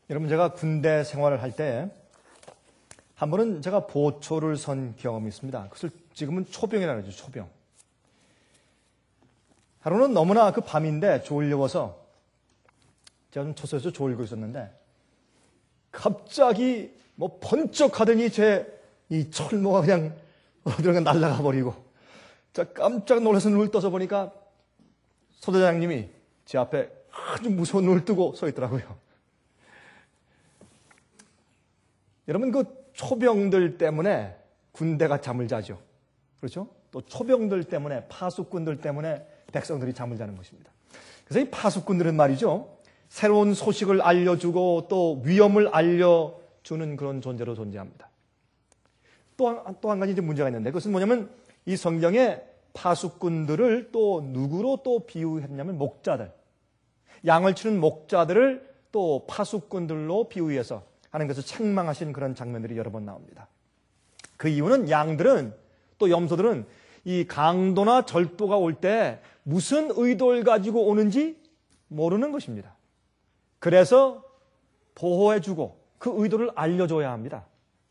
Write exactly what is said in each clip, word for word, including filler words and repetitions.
여러분, 제가 군대 생활을 할 때 한 번은 제가 보초를 선 경험이 있습니다. 그것을 지금은 초병이라고 하죠. 초병. 하루는 너무나 그 밤인데 졸려워서 제가 좀 초소에서 졸고 있었는데 갑자기 뭐 번쩍하더니 제 이 철모가 그냥 어디론가 날아가 버리고 제가 깜짝 놀라서 눈을 떠서 보니까 소대장님이 제 앞에 아주 무서운 눈을 뜨고 서 있더라고요. 여러분, 그 초병들 때문에 군대가 잠을 자죠. 그렇죠? 또 초병들 때문에, 파수꾼들 때문에 백성들이 잠을 자는 것입니다. 그래서 이 파수꾼들은 말이죠, 새로운 소식을 알려주고 또 위험을 알려주는 그런 존재로 존재합니다. 또 한, 또 한 가지 이제 문제가 있는데, 그것은 뭐냐면 이 성경에 파수꾼들을 또 누구로 또 비유했냐면 목자들, 양을 치는 목자들을 또 파수꾼들로 비유해서 하는 것을 책망하신 그런 장면들이 여러 번 나옵니다. 그 이유는 양들은 또 염소들은 이 강도나 절도가 올 때 무슨 의도를 가지고 오는지 모르는 것입니다. 그래서 보호해주고 그 의도를 알려줘야 합니다.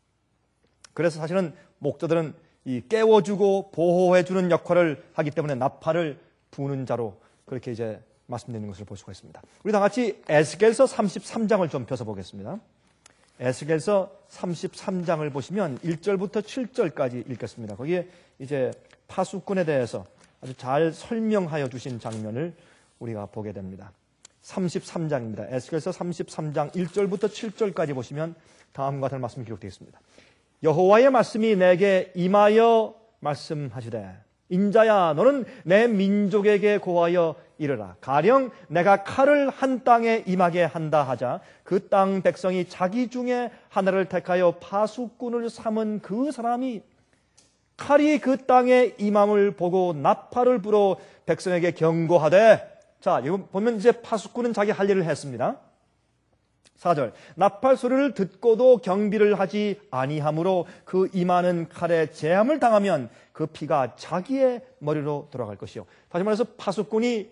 그래서 사실은 목자들은 이 깨워주고 보호해주는 역할을 하기 때문에 나팔을 부는 자로 그렇게 이제 말씀드리는 것을 볼 수가 있습니다. 우리 다 같이 에스겔서 삼십삼 장을 좀 펴서보겠습니다. 에스겔서 삼십삼 장을 보시면 일 절부터 칠 절까지 읽겠습니다. 거기에 이제 파수꾼에 대해서 아주 잘 설명하여 주신 장면을 우리가 보게 됩니다. 삼십삼 장입니다. 에스겔서 삼십삼 장 일 절부터 칠 절까지 보시면 다음과 같은 말씀이 기록되어 있습니다. 여호와의 말씀이 내게 임하여 말씀하시되, 인자야, 너는 내 민족에게 고하여 이르라. 가령 내가 칼을 한 땅에 임하게 한다 하자 그 땅 백성이 자기 중에 하나를 택하여 파수꾼을 삼은 그 사람이 칼이 그 땅에 임함을 보고 나팔을 불어 백성에게 경고하되, 자, 이거 보면 이제 파수꾼은 자기 할 일을 했습니다. 사 절, 나팔 소리를 듣고도 경비를 하지 아니하므로 그 임하는 칼에 재함을 당하면 그 피가 자기의 머리로 돌아갈 것이요. 다시 말해서 파수꾼이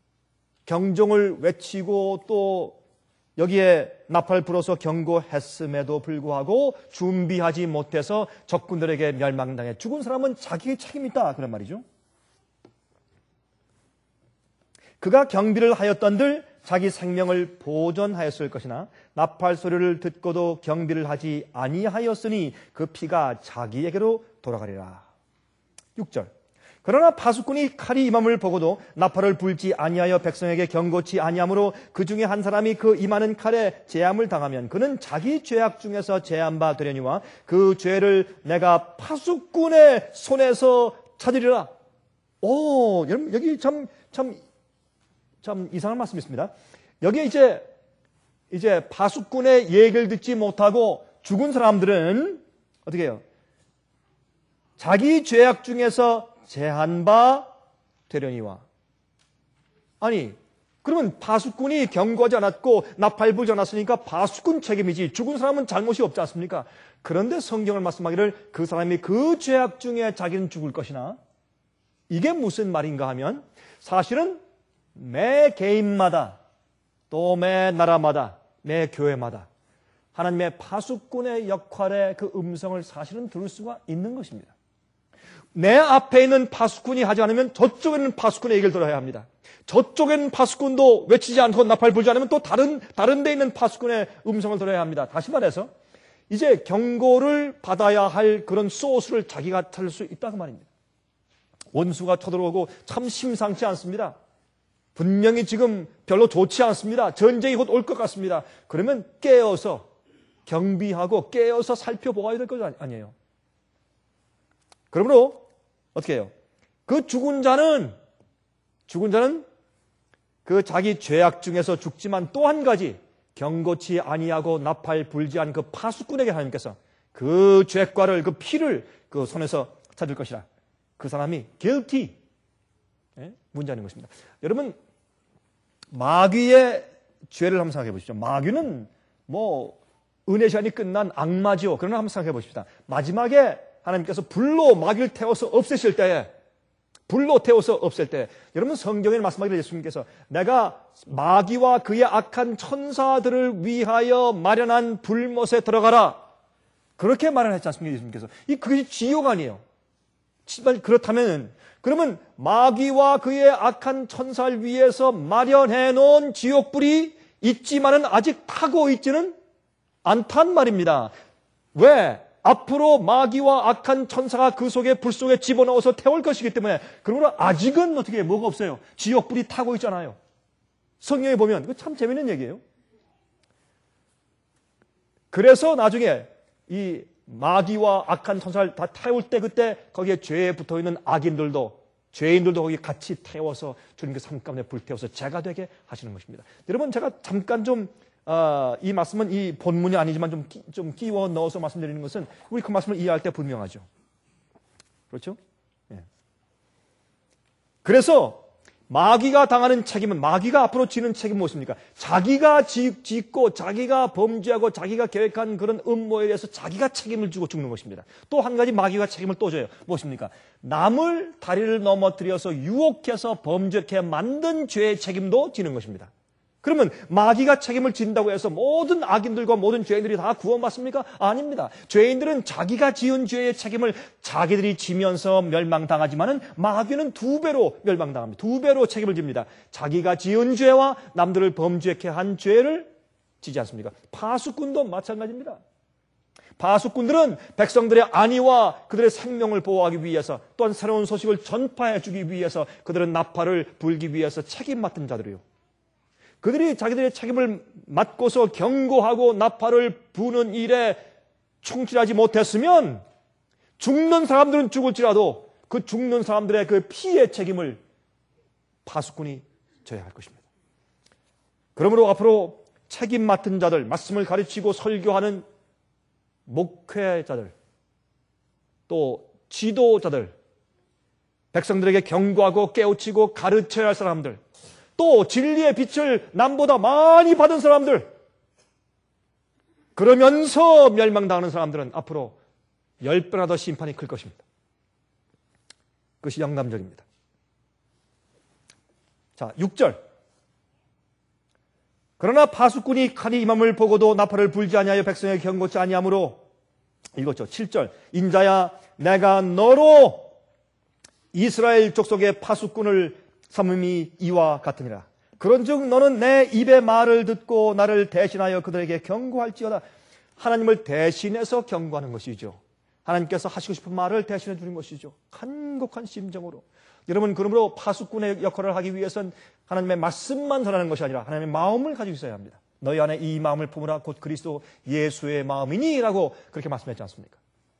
경종을 외치고 또 여기에 나팔 불어서 경고했음에도 불구하고 준비하지 못해서 적군들에게 멸망당해 죽은 사람은 자기의 책임이다, 그런 말이죠. 그가 경비를 하였던들 자기 생명을 보존하였을 것이나 나팔 소리를 듣고도 경비를 하지 아니하였으니 그 피가 자기에게로 돌아가리라. 육 절, 그러나 파수꾼이 칼이 임함을 보고도 나팔을 불지 아니하여 백성에게 경고치 아니하므로 그 중에 한 사람이 그 임하는 칼에 재함을 당하면 그는 자기 죄악 중에서 재한 바 되려니와 그 죄를 내가 파수꾼의 손에서 찾으리라. 오, 여러분, 여기 참, 참, 참 이상한 말씀이 있습니다. 여기에 이제, 이제 파수꾼의 얘기를 듣지 못하고 죽은 사람들은 어떻게 해요? 자기 죄악 중에서 제한 바 되려니와. 아니, 그러면 파수꾼이 경고하지 않았고 나팔 불지 않았으니까 파수꾼 책임이지 죽은 사람은 잘못이 없지 않습니까? 그런데 성경을 말씀하기를 그 사람이 그 죄악 중에 자기는 죽을 것이나, 이게 무슨 말인가 하면 사실은 매 개인마다 또 매 나라마다 매 교회마다 하나님의 파수꾼의 역할의 그 음성을 사실은 들을 수가 있는 것입니다. 내 앞에 있는 파수꾼이 하지 않으면 저쪽에 있는 파수꾼의 얘기를 들어야 합니다. 저쪽에 있는 파수꾼도 외치지 않고 나팔 불지 않으면 또 다른 다른 데 있는 파수꾼의 음성을 들어야 합니다. 다시 말해서 이제 경고를 받아야 할 그런 소스를 자기가 찾을 수 있다고 말입니다. 원수가 쳐들어오고 참 심상치 않습니다. 분명히 지금 별로 좋지 않습니다. 전쟁이 곧 올 것 같습니다. 그러면 깨어서 경비하고 깨어서 살펴보아야 될 것 아니에요. 그러므로 어떻게 해요? 그 죽은 자는 죽은 자는 그 자기 죄악 중에서 죽지만 또 한 가지 경고치 아니하고 나팔 불지 않은 그 파수꾼에게 하나님께서 그 죄과를, 그 피를 그 손에서 찾을 것이라. 그 사람이 guilty, 예? 문제하는 것입니다. 여러분, 마귀의 죄를 한번 생각해 보십시오. 마귀는 뭐 은혜 시간이 끝난 악마지요. 그러나 한번 생각해 보십시다. 마지막에 하나님께서 불로 마귀를 태워서 없애실 때에 불로 태워서 없앨 때, 여러분 성경에 말씀하기를 예수님께서 내가 마귀와 그의 악한 천사들을 위하여 마련한 불못에 들어가라, 그렇게 말을 했지 않습니까? 예수님께서. 이 그것이 지옥 아니에요. 그렇다면 그러면 마귀와 그의 악한 천사를 위해서 마련해 놓은 지옥불이 있지만은 아직 타고 있지는 않단 말입니다. 왜? 앞으로 마귀와 악한 천사가 그 속에 불 속에 집어넣어서 태울 것이기 때문에. 그러므로 아직은 어떻게 뭐가 없어요. 지옥불이 타고 있잖아요. 성경에 보면 이거 참 재밌는 얘기예요. 그래서 나중에 이 마귀와 악한 천사를 다 태울 때 그때 거기에 죄에 붙어있는 악인들도 죄인들도 거기 같이 태워서 주님께서 산 가운데 불태워서 죄가 되게 하시는 것입니다. 여러분 제가 잠깐 좀 어, 이 말씀은 이 본문이 아니지만 좀, 끼, 좀 끼워 넣어서 말씀드리는 것은 우리 그 말씀을 이해할 때 분명하죠. 그렇죠? 예. 그래서 마귀가 당하는 책임은, 마귀가 앞으로 지는 책임은 무엇입니까? 자기가 지, 짓고 자기가 범죄하고 자기가 계획한 그런 음모에 대해서 자기가 책임을 지고 죽는 것입니다. 또 한 가지 마귀가 책임을 또 져요. 무엇입니까? 남을 다리를 넘어뜨려서 유혹해서 범죄케 만든 죄의 책임도 지는 것입니다. 그러면 마귀가 책임을 진다고 해서 모든 악인들과 모든 죄인들이 다 구원받습니까? 아닙니다. 죄인들은 자기가 지은 죄의 책임을 자기들이 지면서 멸망당하지만은 마귀는 두 배로 멸망당합니다. 두 배로 책임을 집니다. 자기가 지은 죄와 남들을 범죄케 한 죄를 지지 않습니까? 파수꾼도 마찬가지입니다. 파수꾼들은 백성들의 안위와 그들의 생명을 보호하기 위해서, 또한 새로운 소식을 전파해 주기 위해서 그들은 나팔을 불기 위해서 책임 맡은 자들이요. 그들이 자기들의 책임을 맡고서 경고하고 나팔을 부는 일에 충실하지 못했으면 죽는 사람들은 죽을지라도 그 죽는 사람들의 그 피해 책임을 파수꾼이 져야 할 것입니다. 그러므로 앞으로 책임 맡은 자들, 말씀을 가르치고 설교하는 목회자들, 또 지도자들, 백성들에게 경고하고 깨우치고 가르쳐야 할 사람들, 또 진리의 빛을 남보다 많이 받은 사람들, 그러면서 멸망당하는 사람들은 앞으로 열 배나 더 심판이 클 것입니다. 그것이 영감절입니다. 자, 육 절. 그러나 파수꾼이 칼이 임함을 보고도 나팔을 불지 아니하여 백성에게 경고치 아니하므로, 읽었죠. 칠 절. 인자야 내가 너로 이스라엘 족속의 파수꾼을 삼음이 이와 같으니라. 그런즉 너는 내 입의 말을 듣고 나를 대신하여 그들에게 경고할지어다. 하나님을 대신해서 경고하는 것이죠. 하나님께서 하시고 싶은 말을 대신해 주는 것이죠. 간곡한 심정으로. 여러분, 그러므로 파수꾼의 역할을 하기 위해서는 하나님의 말씀만 전하는 것이 아니라 하나님의 마음을 가지고 있어야 합니다. 너희 안에 이 마음을 품으라 곧 그리스도 예수의 마음이니 라고 그렇게 말씀했지 않습니까?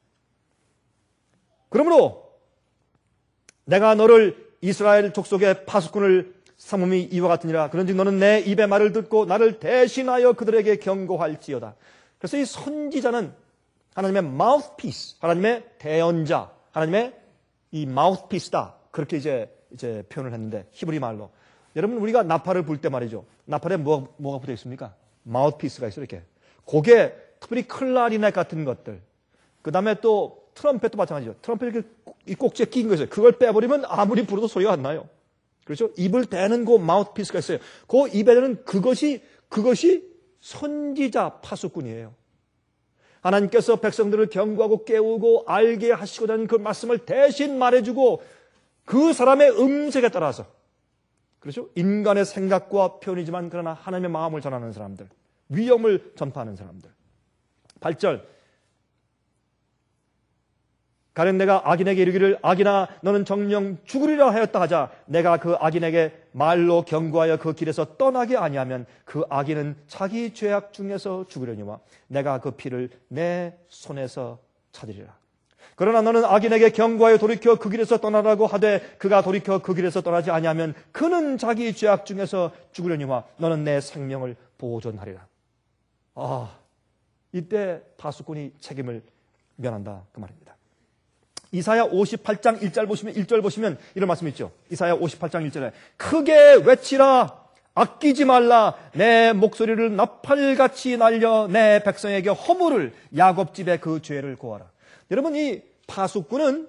그러므로 내가 너를 이스라엘 족속의 파수꾼을 삼음이 이와 같으니라. 그런즉 너는 내 입의 말을 듣고 나를 대신하여 그들에게 경고할지어다. 그래서 이 선지자는 하나님의 마우스피스, 하나님의 대언자, 하나님의 이 마우스피스다. 그렇게 이제 이제 표현을 했는데, 히브리 말로. 여러분, 우리가 나팔을 불 때 말이죠. 나팔에 뭐, 뭐가 붙어 있습니까? 마우스피스가 있어요, 이렇게. 고개, 특별히 클라리넷 같은 것들. 그 다음에 또 트럼펫도 마찬가지죠. 트럼펫 이렇게 이 꼭지에 끼인 거 있어요. 그걸 빼버리면 아무리 불어도 소리가 안 나요. 그렇죠? 입을 대는 그 마우스피스가 있어요. 그 입에 대는 그것이, 그것이 선지자 파수꾼이에요. 하나님께서 백성들을 경고하고 깨우고 알게 하시고자 하는 그 말씀을 대신 말해주고 그 사람의 음색에 따라서, 그렇죠? 인간의 생각과 표현이지만 그러나 하나님의 마음을 전하는 사람들, 위엄을 전파하는 사람들. 팔 절. 가령 내가 악인에게 이르기를 악인아 너는 정령 죽으리라 하였다 하자 내가 그 악인에게 말로 경고하여 그 길에서 떠나게 아니하면 그 악인은 자기 죄악 중에서 죽으려니와 내가 그 피를 내 손에서 찾으리라. 그러나 너는 악인에게 경고하여 돌이켜 그 길에서 떠나라고 하되 그가 돌이켜 그 길에서 떠나지 아니하면 그는 자기 죄악 중에서 죽으려니와 너는 내 생명을 보존하리라. 아, 이때 파수꾼이 책임을 면한다 그 말입니다. 이사야 오십팔 장 일 절 보시면 일 절 보시면 이런 말씀이 있죠. 이사야 오십팔 장 일 절에 크게 외치라 아끼지 말라 내 목소리를 나팔같이 날려 내 백성에게 허물을 야곱 집의 그 죄를 고하라. 여러분, 이 파수꾼은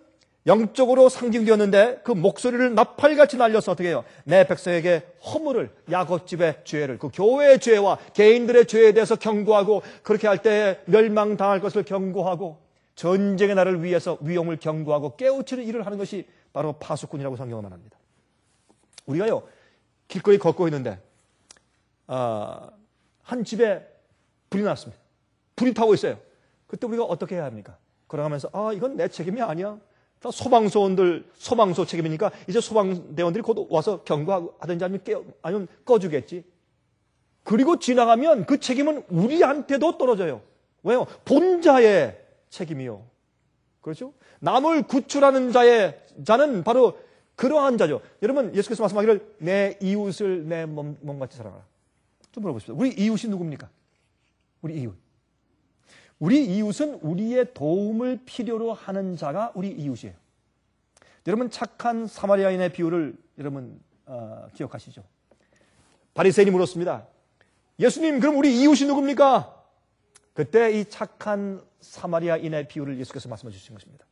영적으로 상징되었는데 그 목소리를 나팔같이 날려서 어떻게 해요? 내 백성에게 허물을, 야곱집의 죄를, 그 교회의 죄와 개인들의 죄에 대해서 경고하고, 그렇게 할 때 멸망당할 것을 경고하고, 전쟁의 날을 위해서 위험을 경고하고 깨우치는 일을 하는 것이 바로 파수꾼이라고 성경은 말합니다. 우리가요, 길거리 걷고 있는데 어, 한 집에 불이 났습니다. 불이 타고 있어요. 그때 우리가 어떻게 해야 합니까? 걸어가면서 아, 이건 내 책임이 아니야. 다 소방서원들, 소방서 책임이니까 이제 소방대원들이 곧 와서 경고하든지 아니면 깨, 아니면 꺼주겠지. 그리고 지나가면 그 책임은 우리한테도 떨어져요. 왜요? 본자의 책임이요. 그렇죠? 남을 구출하는 자의 자는 바로 그러한 자죠. 여러분, 예수께서 말씀하기를 내 이웃을 내 몸, 몸같이 사랑하라. 좀 물어보십시오. 우리 이웃이 누굽니까? 우리 이웃. 우리 이웃은 우리의 도움을 필요로 하는 자가 우리 이웃이에요. 여러분, 착한 사마리아인의 비유를 여러분 어, 기억하시죠? 바리새인이 물었습니다. 예수님, 그럼 우리 이웃이 누굽니까? 그때 이 착한 사마리아인의 비유를 예수께서 말씀해 주신 것입니다.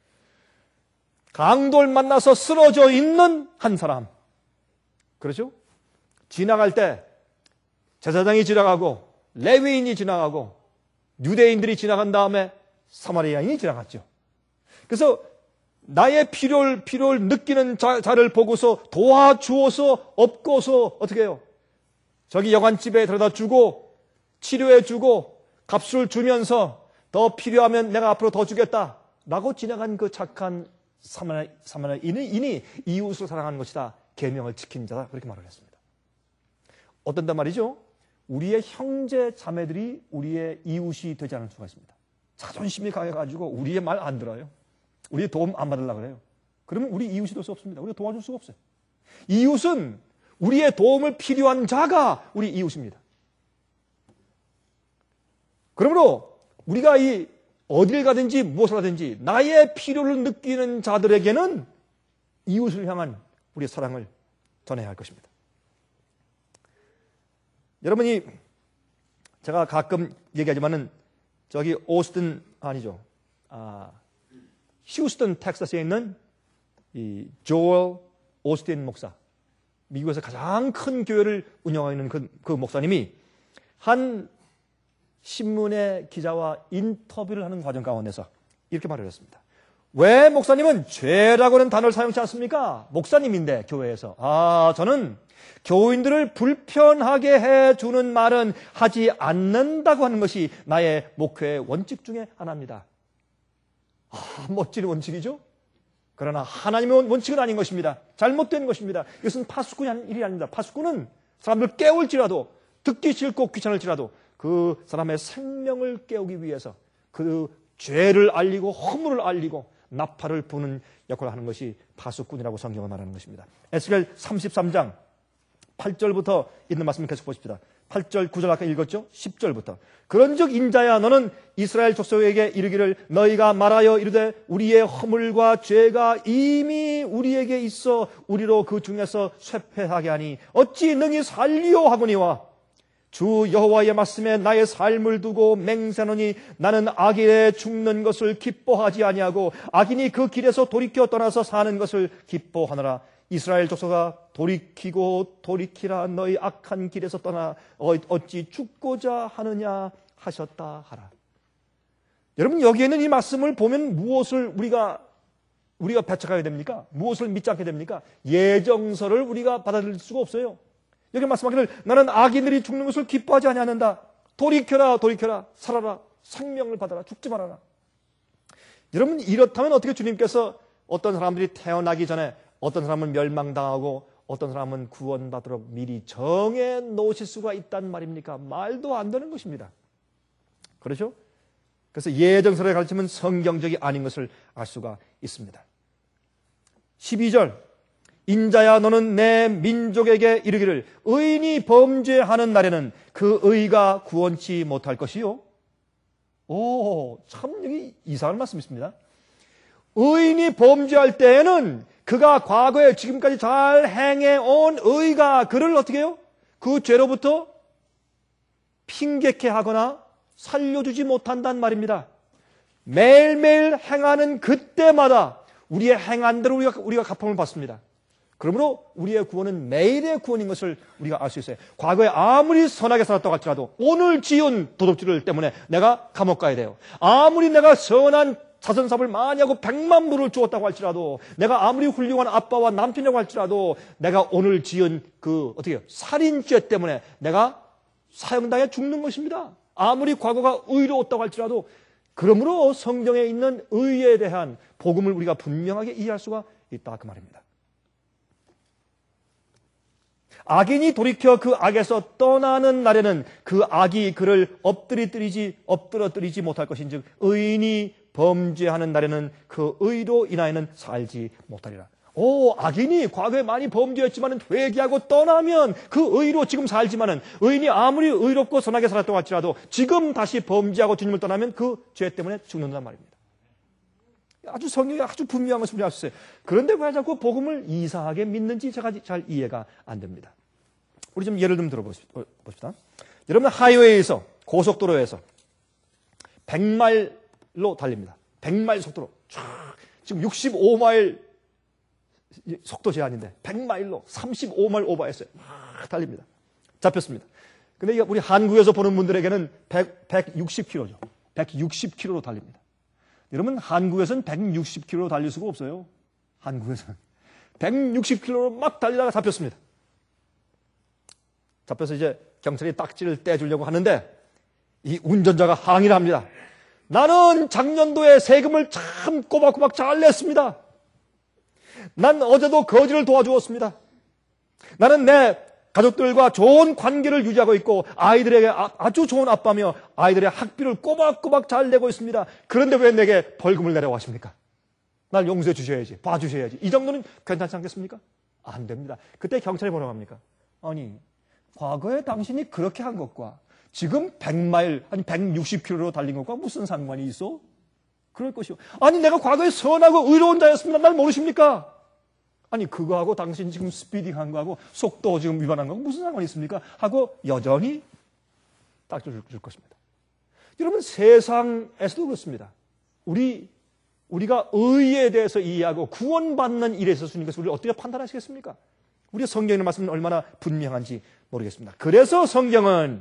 강도를 만나서 쓰러져 있는 한 사람. 그렇죠? 지나갈 때 제사장이 지나가고 레위인이 지나가고 유대인들이 지나간 다음에 사마리아인이 지나갔죠. 그래서 나의 필요를, 필요를 느끼는 자, 자를 보고서 도와주어서 업고서 어떻게 해요? 저기 여관집에 데려다 주고 치료해 주고 값을 주면서 더 필요하면 내가 앞으로 더 주겠다 라고 지나간 그 착한 사마리아인이 이웃을 사랑하는 것이다. 계명을 지킨 자다. 그렇게 말을 했습니다. 어떤단 말이죠? 우리의 형제 자매들이 우리의 이웃이 되지 않을 수가 있습니다. 자존심이 강해가지고 우리의 말 안 들어요. 우리의 도움 안 받으려고 그래요. 그러면 우리 이웃이 될 수 없습니다. 우리가 도와줄 수가 없어요. 이웃은 우리의 도움을 필요한 자가 우리 이웃입니다. 그러므로 우리가 이 어딜 가든지 무엇을 하든지 나의 필요를 느끼는 자들에게는 이웃을 향한 우리의 사랑을 전해야 할 것입니다. 여러분이 제가 가끔 얘기하지만은 저기 오스틴 아니죠. 아, 휴스턴 텍사스에 있는 이 조엘 오스틴 목사, 미국에서 가장 큰 교회를 운영하고 있는 그, 그 목사님이 한 신문의 기자와 인터뷰를 하는 과정 가운데서 이렇게 말을 했습니다. 왜 목사님은 죄라고는 단어를 사용치 않습니까? 목사님인데 교회에서. 아, 저는 교인들을 불편하게 해주는 말은 하지 않는다고 하는 것이 나의 목회의 원칙 중에 하나입니다. 아, 멋진 원칙이죠? 그러나 하나님의 원칙은 아닌 것입니다. 잘못된 것입니다. 이것은 파수꾼이 하는 일이 아닙니다. 파수꾼은 사람들 깨울지라도, 듣기 싫고 귀찮을지라도 그 사람의 생명을 깨우기 위해서 그 죄를 알리고 허물을 알리고 나팔을 부는 역할을 하는 것이 파수꾼이라고 성경은 말하는 것입니다. 에스겔 삼십삼 장 팔 절부터 있는 말씀을 계속 보십시다. 팔 절, 구 절 아까 읽었죠? 십 절부터. 그런즉 인자야 너는 이스라엘 족속에게 이르기를 너희가 말하여 이르되 우리의 허물과 죄가 이미 우리에게 있어 우리로 그 중에서 쇠폐하게 하니 어찌 능히 살리오 하거니와 주 여호와의 말씀에 나의 삶을 두고 맹세하노니 나는 악인에 죽는 것을 기뻐하지 아니하고 악인이 그 길에서 돌이켜 떠나서 사는 것을 기뻐하노라. 이스라엘 족속아 돌이키고 돌이키라. 너희 악한 길에서 떠나 어찌 죽고자 하느냐 하셨다 하라. 여러분, 여기에는 이 말씀을 보면 무엇을 우리가 우리가 배척하게 됩니까? 무엇을 믿지 않게 됩니까? 예정서를 우리가 받아들일 수가 없어요. 여기 말씀하기를 나는 악인들이 죽는 것을 기뻐하지 아니하는다. 돌이켜라 돌이켜라. 살아라. 생명을 받아라. 죽지 말아라. 여러분, 이렇다면 어떻게 주님께서 어떤 사람들이 태어나기 전에 어떤 사람은 멸망당하고 어떤 사람은 구원받도록 미리 정해 놓으실 수가 있단 말입니까? 말도 안 되는 것입니다. 그렇죠? 그래서 예정서를 가르치면 성경적이 아닌 것을 알 수가 있습니다. 십이 절 인자야 너는 내 민족에게 이르기를 의인이 범죄하는 날에는 그 의가 구원치 못할 것이요. 오, 참 여기 이상한 말씀이 있습니다. 의인이 범죄할 때에는 그가 과거에 지금까지 잘 행해온 의가 그를 어떻게 해요? 그 죄로부터 핑계케 하거나 살려주지 못한단 말입니다. 매일매일 행하는 그때마다 우리의 행한 대로 우리가, 우리가 갚음을 받습니다. 그러므로 우리의 구원은 매일의 구원인 것을 우리가 알 수 있어요. 과거에 아무리 선하게 살았다고 할지라도 오늘 지은 도둑질 때문에 내가 감옥 가야 돼요. 아무리 내가 선한 자선사업을 많이 하고 백만 불을 주었다고 할지라도, 내가 아무리 훌륭한 아빠와 남편이라고 할지라도 내가 오늘 지은 그 어떻게 살인죄 때문에 내가 사형당해 죽는 것입니다. 아무리 과거가 의로웠다고 할지라도. 그러므로 성경에 있는 의에 대한 복음을 우리가 분명하게 이해할 수가 있다, 그 말입니다. 악인이 돌이켜 그 악에서 떠나는 날에는 그 악이 그를 엎드리뜨리지 엎드러뜨리지 못할 것인즉 의인이 범죄하는 날에는 그 의로 인하여는 살지 못하리라. 오, 악인이 과거에 많이 범죄했지만 회개하고 떠나면 그 의로 지금 살지만은, 의인이 아무리 의롭고 선하게 살았다고 할지라도 지금 다시 범죄하고 주님을 떠나면 그 죄 때문에 죽는단 말입니다. 아주 성경이 아주 분명한 것을 우리가 알 수 있어요. 그런데 왜 자꾸 복음을 이상하게 믿는지 제가 잘 이해가 안 됩니다. 우리 좀 예를 좀 들어봅시다. 여러분, 하이웨이에서, 고속도로에서 백 마일로 달립니다. 백 마일 속도로 쫙, 지금 육십오 마일 속도 제한인데 백 마일로 삼십오 마일 오버했어요. 막 달립니다. 잡혔습니다. 근데 우리 한국에서 보는 분들에게는 백, 백육십 킬로미터죠. 백육십 킬로미터로 달립니다. 여러분, 한국에서는 백육십 킬로미터로 달릴 수가 없어요. 한국에서는 백육십 킬로미터로 막 달리다가 잡혔습니다. 잡혀서 이제 경찰이 딱지를 떼주려고 하는데 이 운전자가 항의를 합니다. 나는 작년도에 세금을 참 꼬박꼬박 잘 냈습니다. 난 어제도 거지를 도와주었습니다. 나는 내 가족들과 좋은 관계를 유지하고 있고 아이들에게 아주 좋은 아빠며 아이들의 학비를 꼬박꼬박 잘 내고 있습니다. 그런데 왜 내게 벌금을 내라고 하십니까? 날 용서해 주셔야지, 봐주셔야지. 이 정도는 괜찮지 않겠습니까? 안 됩니다. 그때 경찰이 뭐라고 합니까? 아니, 과거에 당신이 그렇게 한 것과 지금 백 마일, 아니 백육십 킬로미터로 달린 것과 무슨 상관이 있어? 그럴 것이요. 아니, 내가 과거에 선하고 의로운 자였습니다. 날 모르십니까? 아니, 그거하고 당신 지금 스피딩한 거하고 속도 지금 위반한 거하고 무슨 상관이 있습니까? 하고 여전히 딱지를 줄 것입니다. 여러분, 세상에서도 그렇습니다. 우리, 우리가 의에 대해서 이해하고 구원받는 일에 있어서 주님께서 우리를 어떻게 판단하시겠습니까? 우리 성경의 말씀은 얼마나 분명한지 모르겠습니다. 그래서 성경은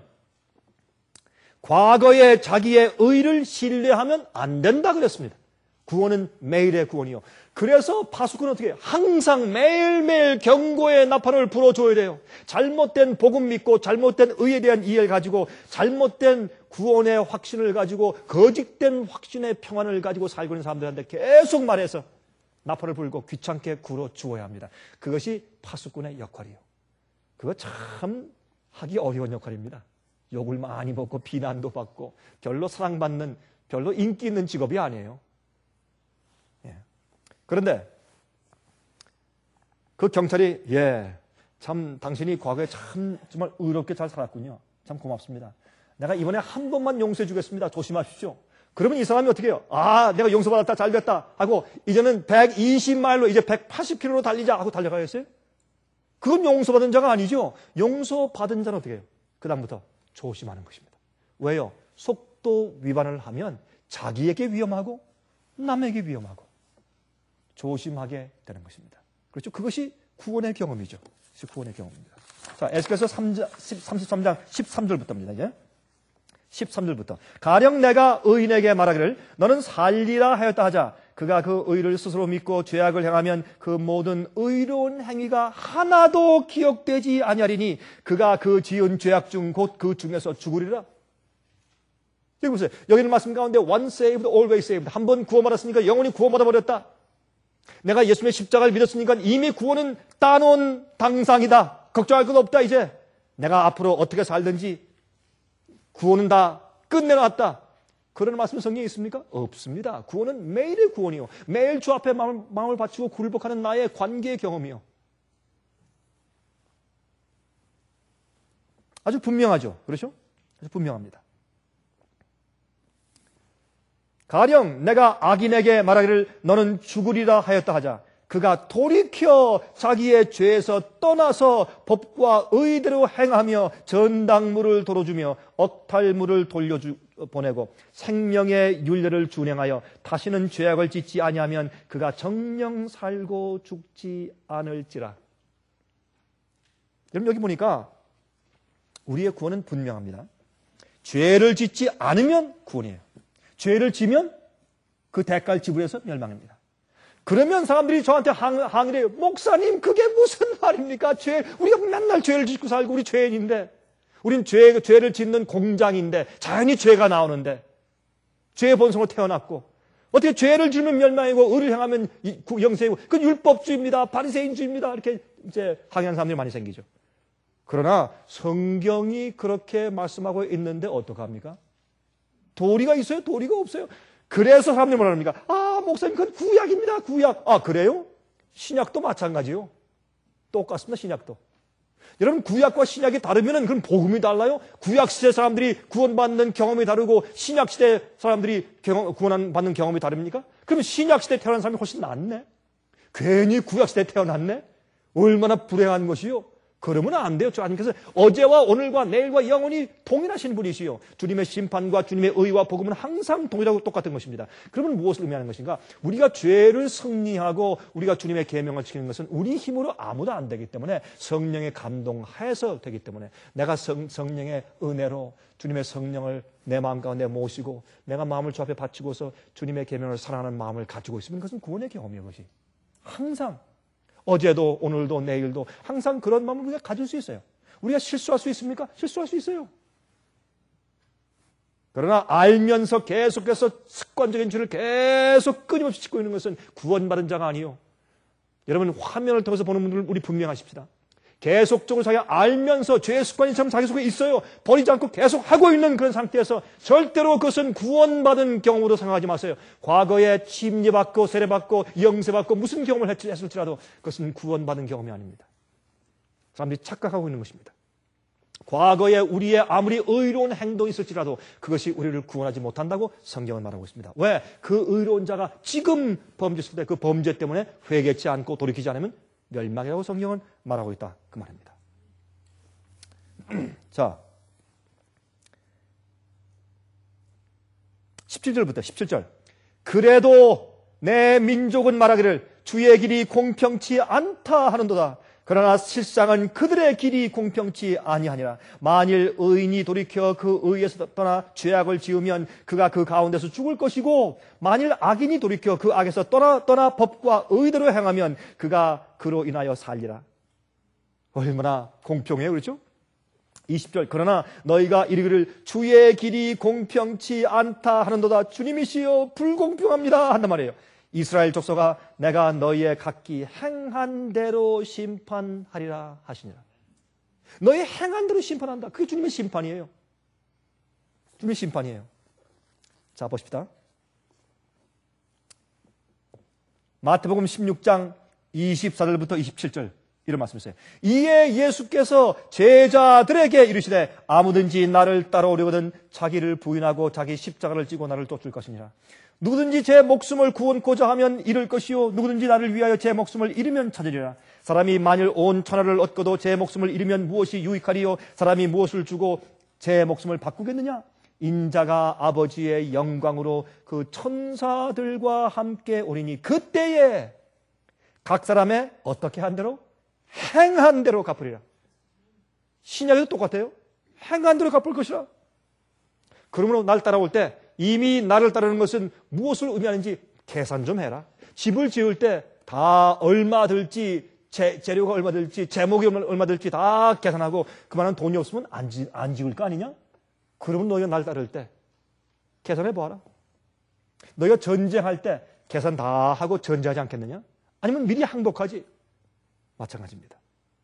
과거에 자기의 의를 신뢰하면 안 된다 그랬습니다. 구원은 매일의 구원이요. 그래서 파수꾼은 어떻게 해요? 항상 매일매일 경고의 나팔을 불어줘야 돼요. 잘못된 복음 믿고 잘못된 의에 대한 이해를 가지고 잘못된 구원의 확신을 가지고 거짓된 확신의 평안을 가지고 살고 있는 사람들한테 계속 말해서 나팔을 불고 귀찮게 굴어 주어야 합니다. 그것이 파수꾼의 역할이에요. 그거 참 하기 어려운 역할입니다. 욕을 많이 먹고 비난도 받고 별로 사랑받는, 별로 인기 있는 직업이 아니에요. 예. 그런데 그 경찰이 예, 참 당신이 과거에 참 정말 의롭게 잘 살았군요. 참 고맙습니다. 내가 이번에 한 번만 용서해 주겠습니다. 조심하십시오. 그러면 이 사람이 어떻게 해요? 아, 내가 용서받았다, 잘 됐다 하고 이제는 백이십 마일로 이제 백팔십 킬로미터로 달리자 하고 달려가겠어요? 그건 용서받은 자가 아니죠. 용서받은 자는 어떻게 해요? 그 다음부터 조심하는 것입니다. 왜요? 속도 위반을 하면 자기에게 위험하고 남에게 위험하고 조심하게 되는 것입니다. 그렇죠? 그것이 구원의 경험이죠. 그것이 구원의 경험입니다. 자, 에스겔서 삼십삼 장 십삼 절부터입니다. 이제 십삼 절부터 가령 내가 의인에게 말하기를 너는 살리라 하였다 하자 그가 그 의를 스스로 믿고 죄악을 행하면 그 모든 의로운 행위가 하나도 기억되지 아니하리니 그가 그 지은 죄악 중 곧 그 중에서 죽으리라. 여기 보세요. 여기는 말씀 가운데 once saved, always saved. 한 번 구원받았으니까 영원히 구원받아 버렸다. 내가 예수님의 십자가를 믿었으니까 이미 구원은 따놓은 당상이다. 걱정할 것 없다. 이제 내가 앞으로 어떻게 살든지 구원은 다 끝내놨다. 그런 말씀 성경에 있습니까? 없습니다. 구원은 매일의 구원이요. 매일 주 앞에 마음을, 마음을 바치고 굴복하는 나의 관계의 경험이요. 아주 분명하죠. 그렇죠? 아주 분명합니다. 가령 내가 악인에게 말하기를 너는 죽으리라 하였다 하자 그가 돌이켜 자기의 죄에서 떠나서 법과 의대로 행하며 전당물을 돌어주며 억탈물을 돌려주, 보내고 생명의 윤례를 준행하여 다시는 죄악을 짓지 아니하면 그가 정령 살고 죽지 않을지라. 여러분 여기 보니까 우리의 구원은 분명합니다. 죄를 짓지 않으면 구원이에요. 죄를 지면 그 대가를 지불해서 멸망입니다. 그러면 사람들이 저한테 항의를 해요. 목사님 그게 무슨 말입니까? 죄, 우리가 맨날 죄를 짓고 살고 우리 죄인인데 우린 죄, 죄를 짓는 공장인데 자연히 죄가 나오는데 죄의 본성으로 태어났고 어떻게 죄를 지으면 멸망이고 의를 행하면 영생이고 그건 율법주의입니다. 바리새인주의입니다. 이렇게 이제 항의하는 사람들이 많이 생기죠. 그러나 성경이 그렇게 말씀하고 있는데 어떡합니까? 도리가 있어요? 도리가 없어요? 그래서 사람들이 뭐라 합니까? 아, 목사님, 그건 구약입니다, 구약. 아, 그래요? 신약도 마찬가지요. 똑같습니다, 신약도. 여러분, 구약과 신약이 다르면은 그건 복음이 달라요? 구약 시대 사람들이 구원받는 경험이 다르고 신약 시대 사람들이 경험, 구원받는 경험이 다릅니까? 그러면 신약 시대에 태어난 사람이 훨씬 낫네? 괜히 구약 시대에 태어났네? 얼마나 불행한 것이요? 그러면 안 돼요. 주님께서 어제와 오늘과 내일과 영원히 동일하신 분이시요. 주님의 심판과 주님의 의와 복음은 항상 동일하고 똑같은 것입니다. 그러면 무엇을 의미하는 것인가? 우리가 죄를 승리하고 우리가 주님의 계명을 지키는 것은 우리 힘으로 아무도 안 되기 때문에 성령의 감동하에서 되기 때문에 내가 성, 성령의 은혜로 주님의 성령을 내 마음 가운데 모시고 내가 마음을 주 앞에 바치고서 주님의 계명을 사랑하는 마음을 가지고 있으면 그것은 구원의 경험이에요. 그것이 항상 어제도 오늘도 내일도 항상 그런 마음을 우리가 가질 수 있어요. 우리가 실수할 수 있습니까? 실수할 수 있어요. 그러나 알면서 계속해서 습관적인 죄를 계속 끊임없이 짓고 있는 것은 구원받은 자가 아니요. 여러분 화면을 통해서 보는 분들 우리 분명하십시다. 계속적으로 자기가 알면서 죄의 습관이 참 자기 속에 있어요. 버리지 않고 계속 하고 있는 그런 상태에서 절대로 그것은 구원받은 경험으로 생각하지 마세요. 과거에 침례받고 세례받고 영세받고 무슨 경험을 했을지라도 그것은 구원받은 경험이 아닙니다. 사람들이 착각하고 있는 것입니다. 과거에 우리의 아무리 의로운 행동이 있을지라도 그것이 우리를 구원하지 못한다고 성경은 말하고 있습니다. 왜? 그 의로운 자가 지금 범죄했을 때 그 범죄 때문에 회개치 않고 돌이키지 않으면 멸망이라고 성경은 말하고 있다. 그 말입니다. 자, 십칠 절부터 십칠 절. 그래도 내 민족은 말하기를 주의 길이 공평치 않다 하는도다. 그러나 실상은 그들의 길이 공평치 아니하니라. 만일 의인이 돌이켜 그 의에서 떠나 죄악을 지으면 그가 그 가운데서 죽을 것이고 만일 악인이 돌이켜 그 악에서 떠나 떠나 법과 의대로 행하면 그가 그로 인하여 살리라. 얼마나 공평해요, 그렇죠? 이십 절. 그러나 너희가 이르기를 주의 길이 공평치 않다 하는도다. 주님이시여 불공평합니다 한단 말이에요. 이스라엘 족속아 내가 너희의 각기 행한 대로 심판하리라 하시니라. 너희 행한 대로 심판한다. 그게 주님의 심판이에요. 주님의 심판이에요. 자 보십시다. 마태복음 십육 장 이십사 절부터 이십칠 절 이런 말씀이세요. 이에 예수께서 제자들에게 이르시되 아무든지 나를 따라오려거든 자기를 부인하고 자기 십자가를 지고 나를 쫓을 것이니라. 누구든지 제 목숨을 구원코자 하면 잃을 것이요 누구든지 나를 위하여 제 목숨을 잃으면 찾으리라. 사람이 만일 온 천하를 얻고도 제 목숨을 잃으면 무엇이 유익하리요? 사람이 무엇을 주고 제 목숨을 바꾸겠느냐? 인자가 아버지의 영광으로 그 천사들과 함께 오리니 그때에 각 사람의 어떻게 한 대로? 행한 대로 갚으리라. 신약에도 똑같아요. 행한 대로 갚을 것이라. 그러므로 날 따라올 때 이미 나를 따르는 것은 무엇을 의미하는지 계산 좀 해라. 집을 지을 때 다 얼마 들지, 재, 재료가 얼마 들지, 제목이 얼마 들지 다 계산하고 그만한 돈이 없으면 안, 지, 안 지을 거 아니냐? 그러면 너희가 날 따를 때 계산해 보아라. 너희가 전쟁할 때 계산 다 하고 전쟁하지 않겠느냐? 아니면 미리 항복하지? 마찬가지입니다.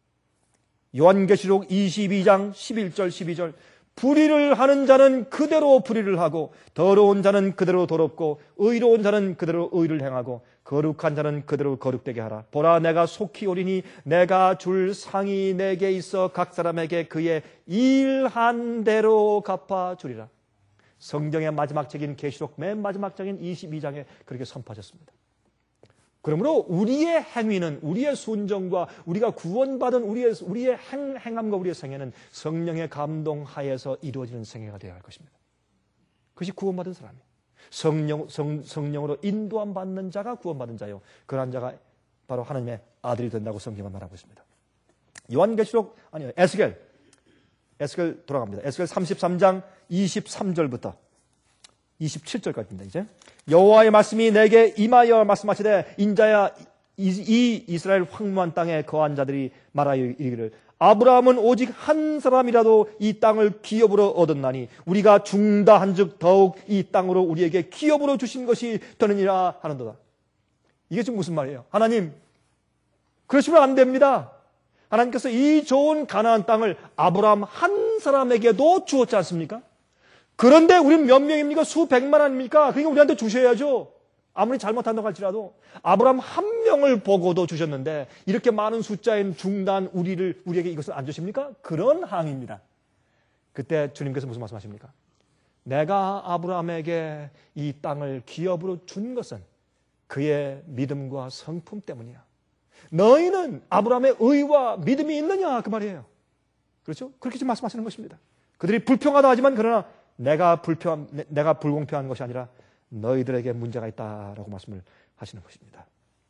요한계시록 이십이 장 십일 절 십이 절 불의를 하는 자는 그대로 불의를 하고 더러운 자는 그대로 더럽고 의로운 자는 그대로 의를 행하고 거룩한 자는 그대로 거룩되게 하라. 보라 내가 속히 오리니 내가 줄 상이 내게 있어 각 사람에게 그의 일한 대로 갚아주리라. 성경의 마지막 책인 계시록 맨 마지막 책인 이십이 장에 그렇게 선포하셨습니다. 그러므로 우리의 행위는 우리의 순종과 우리가 구원받은 우리의, 우리의 행, 행함과 우리의 생애는 성령의 감동 하에서 이루어지는 생애가 되어야 할 것입니다. 그것이 구원받은 사람이에요. 성령, 성, 성령으로 인도함 받는 자가 구원받은 자요. 그러한 자가 바로 하나님의 아들이 된다고 성경은 말하고 있습니다. 요한계시록, 아니요, 에스겔. 에스겔 돌아갑니다. 에스겔 삼십삼 장 이십삼 절부터 이십칠 절까지입니다. 이제 여호와의 말씀이 내게 임하여 말씀하시되 인자야 이, 이 이스라엘 황무한 땅에 거한 자들이 말하여 이르기를 아브라함은 오직 한 사람이라도 이 땅을 기업으로 얻었나니 우리가 죽다 한즉 더욱 이 땅으로 우리에게 기업으로 주신 것이 되느니라 하는도다. 이게 지금 무슨 말이에요? 하나님, 그러시면 안 됩니다. 하나님께서 이 좋은 가나안 땅을 아브라함 한 사람에게도 주었지 않습니까? 그런데 우리는 몇 명입니까? 수백만 아닙니까? 그러니까 우리한테 주셔야죠. 아무리 잘못한다고 할지라도 아브라함 한 명을 보고도 주셨는데 이렇게 많은 숫자인 중단 우리를 우리에게 이것을 안 주십니까? 그런 항입니다. 그때 주님께서 무슨 말씀하십니까? 내가 아브라함에게 이 땅을 기업으로 준 것은 그의 믿음과 성품 때문이야. 너희는 아브라함의 의와 믿음이 있느냐 그 말이에요. 그렇죠? 그렇게 지금 말씀하시는 것입니다. 그들이 불평하다 하지만 그러나 내가 불평, 내가 불공평한 것이 아니라 너희들에게 문제가 있다라고 말씀을 하시는 것입니다.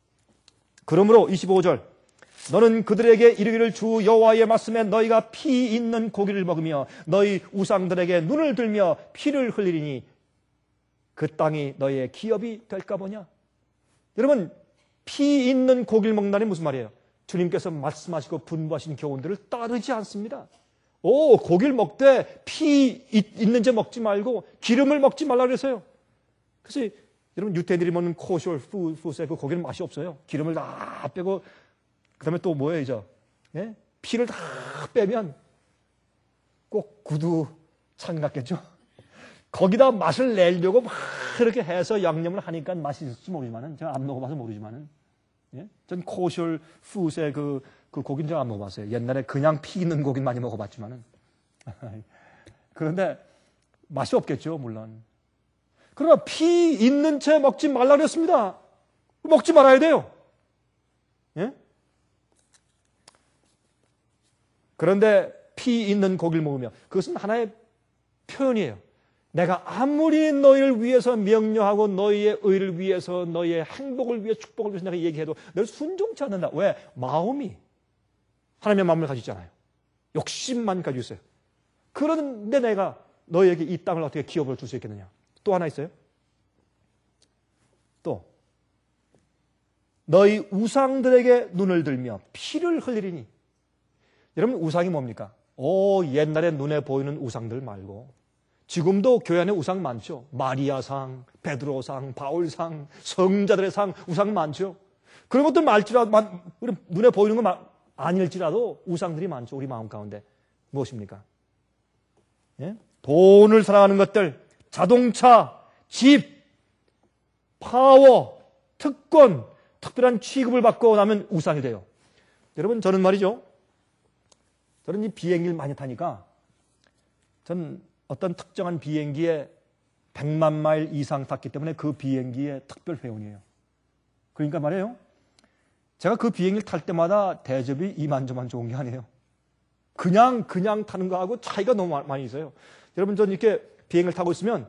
그러므로 이십오 절 너는 그들에게 이르기를 주 여호와의 말씀에 너희가 피 있는 고기를 먹으며 너희 우상들에게 눈을 들며 피를 흘리리니 그 땅이 너희의 기업이 될까 보냐. 여러분, 피 있는 고기를 먹는다니 무슨 말이에요? 주님께서 말씀하시고 분부하신 교훈들을 따르지 않습니다. 오, 고기를 먹되 피 있는 제 먹지 말고 기름을 먹지 말라 그랬어요. 그래서 여러분 유태인들이 먹는 코쇼 푸스의 그 고기는 맛이 없어요. 기름을 다 빼고 그다음에 또 뭐예요, 이제? 예? 피를 다 빼면 꼭 구두창 같겠죠? 거기다 맛을 내려고 막 이렇게 해서 양념을 하니까 맛이 있을지 모르지만은 제가 안 먹어봐서 모르지만은 예? 전 코쇼 푸스의 그, 그 고기는 제가 안 먹어봤어요. 옛날에 그냥 피 있는 고기는 많이 먹어봤지만은 그런데 맛이 없겠죠, 물론. 그러나 피 있는 채 먹지 말라 그랬습니다. 먹지 말아야 돼요. 예? 그런데 피 있는 고기를 먹으며 그것은 하나의 표현이에요. 내가 아무리 너희를 위해서 명령하고 너희의 의를 위해서 너희의 행복을 위해 축복을 위해서 내가 얘기해도 너를 순종치 않는다. 왜? 마음이 하나님의 마음을 가지고 있잖아요. 욕심만 가지고 있어요. 그런데 내가 너희에게 이 땅을 어떻게 기업으로 줄 수 있겠느냐. 또 하나 있어요. 또 너희 우상들에게 눈을 들며 피를 흘리리니. 여러분, 우상이 뭡니까? 오, 옛날에 눈에 보이는 우상들 말고 지금도 교회 안에 우상 많죠. 마리아상, 베드로상, 바울상, 성자들의 상, 우상 많죠. 그런 것들 말지라도, 우리 눈에 보이는 건 아닐지라도 우상들이 많죠. 우리 마음 가운데. 무엇입니까? 예? 돈을 사랑하는 것들, 자동차, 집, 파워, 특권, 특별한 취급을 받고 나면 우상이 돼요. 여러분, 저는 말이죠. 저는 이 비행기를 많이 타니까 전 어떤 특정한 비행기에 백만 마일 이상 탔기 때문에 그 비행기의 특별 회원이에요. 그러니까 말이에요. 제가 그 비행기를 탈 때마다 대접이 이만저만 좋은 게 아니에요. 그냥 그냥 타는 거하고 차이가 너무 많이 있어요. 여러분, 전 이렇게 비행기를 타고 있으면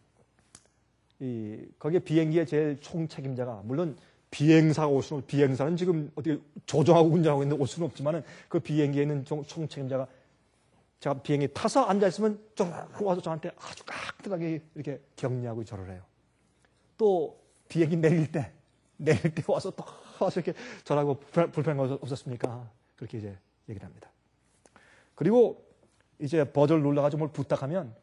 이 거기에 비행기의 제일 총책임자가, 물론 비행사가 올 수는, 비행사는 지금 어떻게 조종하고 운전하고 있는데 올 수는 없지만은 그 비행기에 있는 총책임자가 제가 비행기 타서 앉아있으면 쭉 와서 저한테 아주 깍듯하게 이렇게 격려하고 절을 해요. 또 비행기 내릴 때, 내릴 때 와서 또 와서 이렇게 저라고 불편한 거 없었습니까? 그렇게 이제 얘기를 합니다. 그리고 이제 버저를 눌러가지고 뭘 부탁하면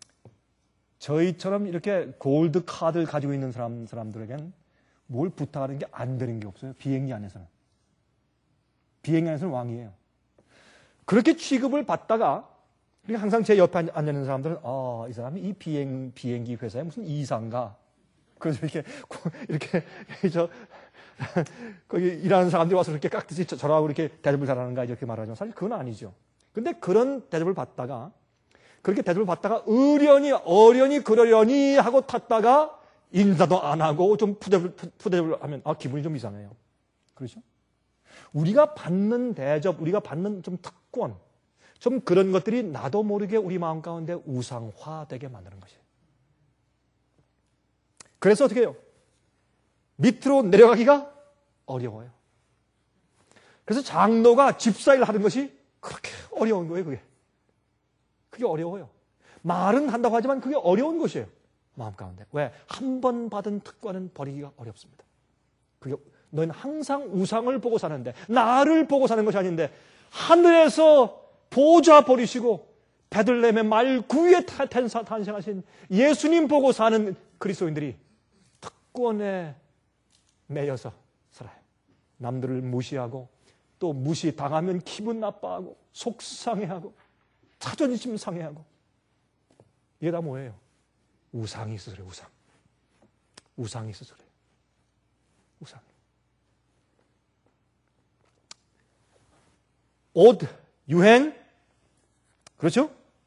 저희처럼 이렇게 골드 카드를 가지고 있는 사람, 사람들에겐 뭘 부탁하는 게 안 되는 게 없어요. 비행기 안에서는. 비행기 안에서는 왕이에요. 그렇게 취급을 받다가 항상 제 옆에 앉아있는 사람들은 아, 이 사람이 이 비행, 비행기 회사에 무슨 이사인가. 그래서 이렇게, 이렇게, 저, 거기 일하는 사람들이 와서 이렇게 깍듯이 저라고 이렇게 대접을 잘하는가 이렇게 말하지만 사실 그건 아니죠. 근데 그런 대접을 받다가, 그렇게 대접을 받다가 의련히, 어련히, 그러려니 하고 탔다가 인사도 안 하고 좀 푸대를, 푸대를 하면 아, 기분이 좀 이상해요. 그렇죠? 우리가 받는 대접, 우리가 받는 좀 특권, 좀 그런 것들이 나도 모르게 우리 마음 가운데 우상화되게 만드는 것이에요. 그래서 어떻게 해요? 밑으로 내려가기가 어려워요. 그래서 장로가 집사일 하는 것이 그렇게 어려운 거예요, 그게. 그게 어려워요. 말은 한다고 하지만 그게 어려운 것이에요. 마음 가운데. 왜? 한 번 받은 특권은 버리기가 어렵습니다. 그게, 너는 항상 우상을 보고 사는데, 나를 보고 사는 것이 아닌데, 하늘에서 보좌 버리시고, 베들레헴의 말구에 탄생하신 예수님 보고 사는 그리스도인들이 특권에 매여서 살아요. 남들을 무시하고, 또 무시당하면 기분 나빠하고, 속상해하고, 자존심 상해하고. 이게 다 뭐예요? 우상이 있어서 그래요, 우상. 우상이 있어서 그래요. 우상. 옷, 유행, 그렇죠?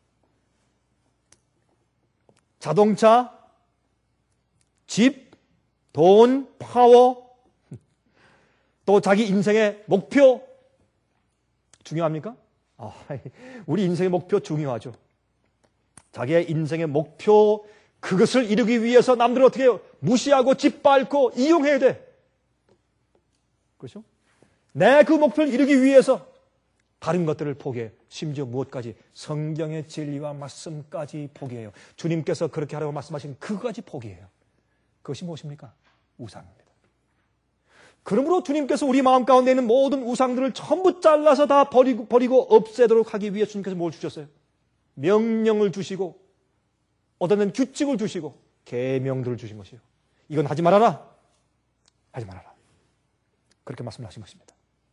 자동차, 집, 돈, 파워, 또 자기 인생의 목표, 중요합니까? 아, 우리 인생의 목표 중요하죠. 자기의 인생의 목표, 그것을 이루기 위해서 남들을 어떻게 해요? 무시하고 짓밟고 이용해야 돼. 그렇죠? 내 그 목표를 이루기 위해서 다른 것들을 포기해요. 심지어 무엇까지? 성경의 진리와 말씀까지 포기해요. 주님께서 그렇게 하라고 말씀하신 그것까지 포기해요. 그것이 무엇입니까? 우상입니다. 그러므로 주님께서 우리 마음 가운데 있는 모든 우상들을 전부 잘라서 다 버리고, 버리고 없애도록 하기 위해 주님께서 뭘 주셨어요? 명령을 주시고, 어떤 규칙을 주시고, 계명들을 주신 것이에요. 이건 하지 말아라. 하지 말아라. 그렇게 말씀을 하신 것입니다.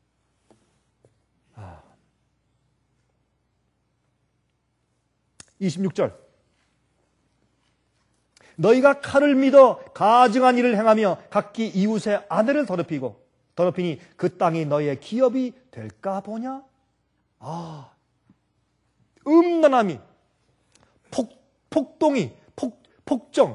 아. 이십육 절. 너희가 칼을 믿어 가증한 일을 행하며 각기 이웃의 아내를 더럽히고 더럽히니 그 땅이 너희의 기업이 될까 보냐? 아, 음란함이, 폭, 폭동이, 폭, 폭정,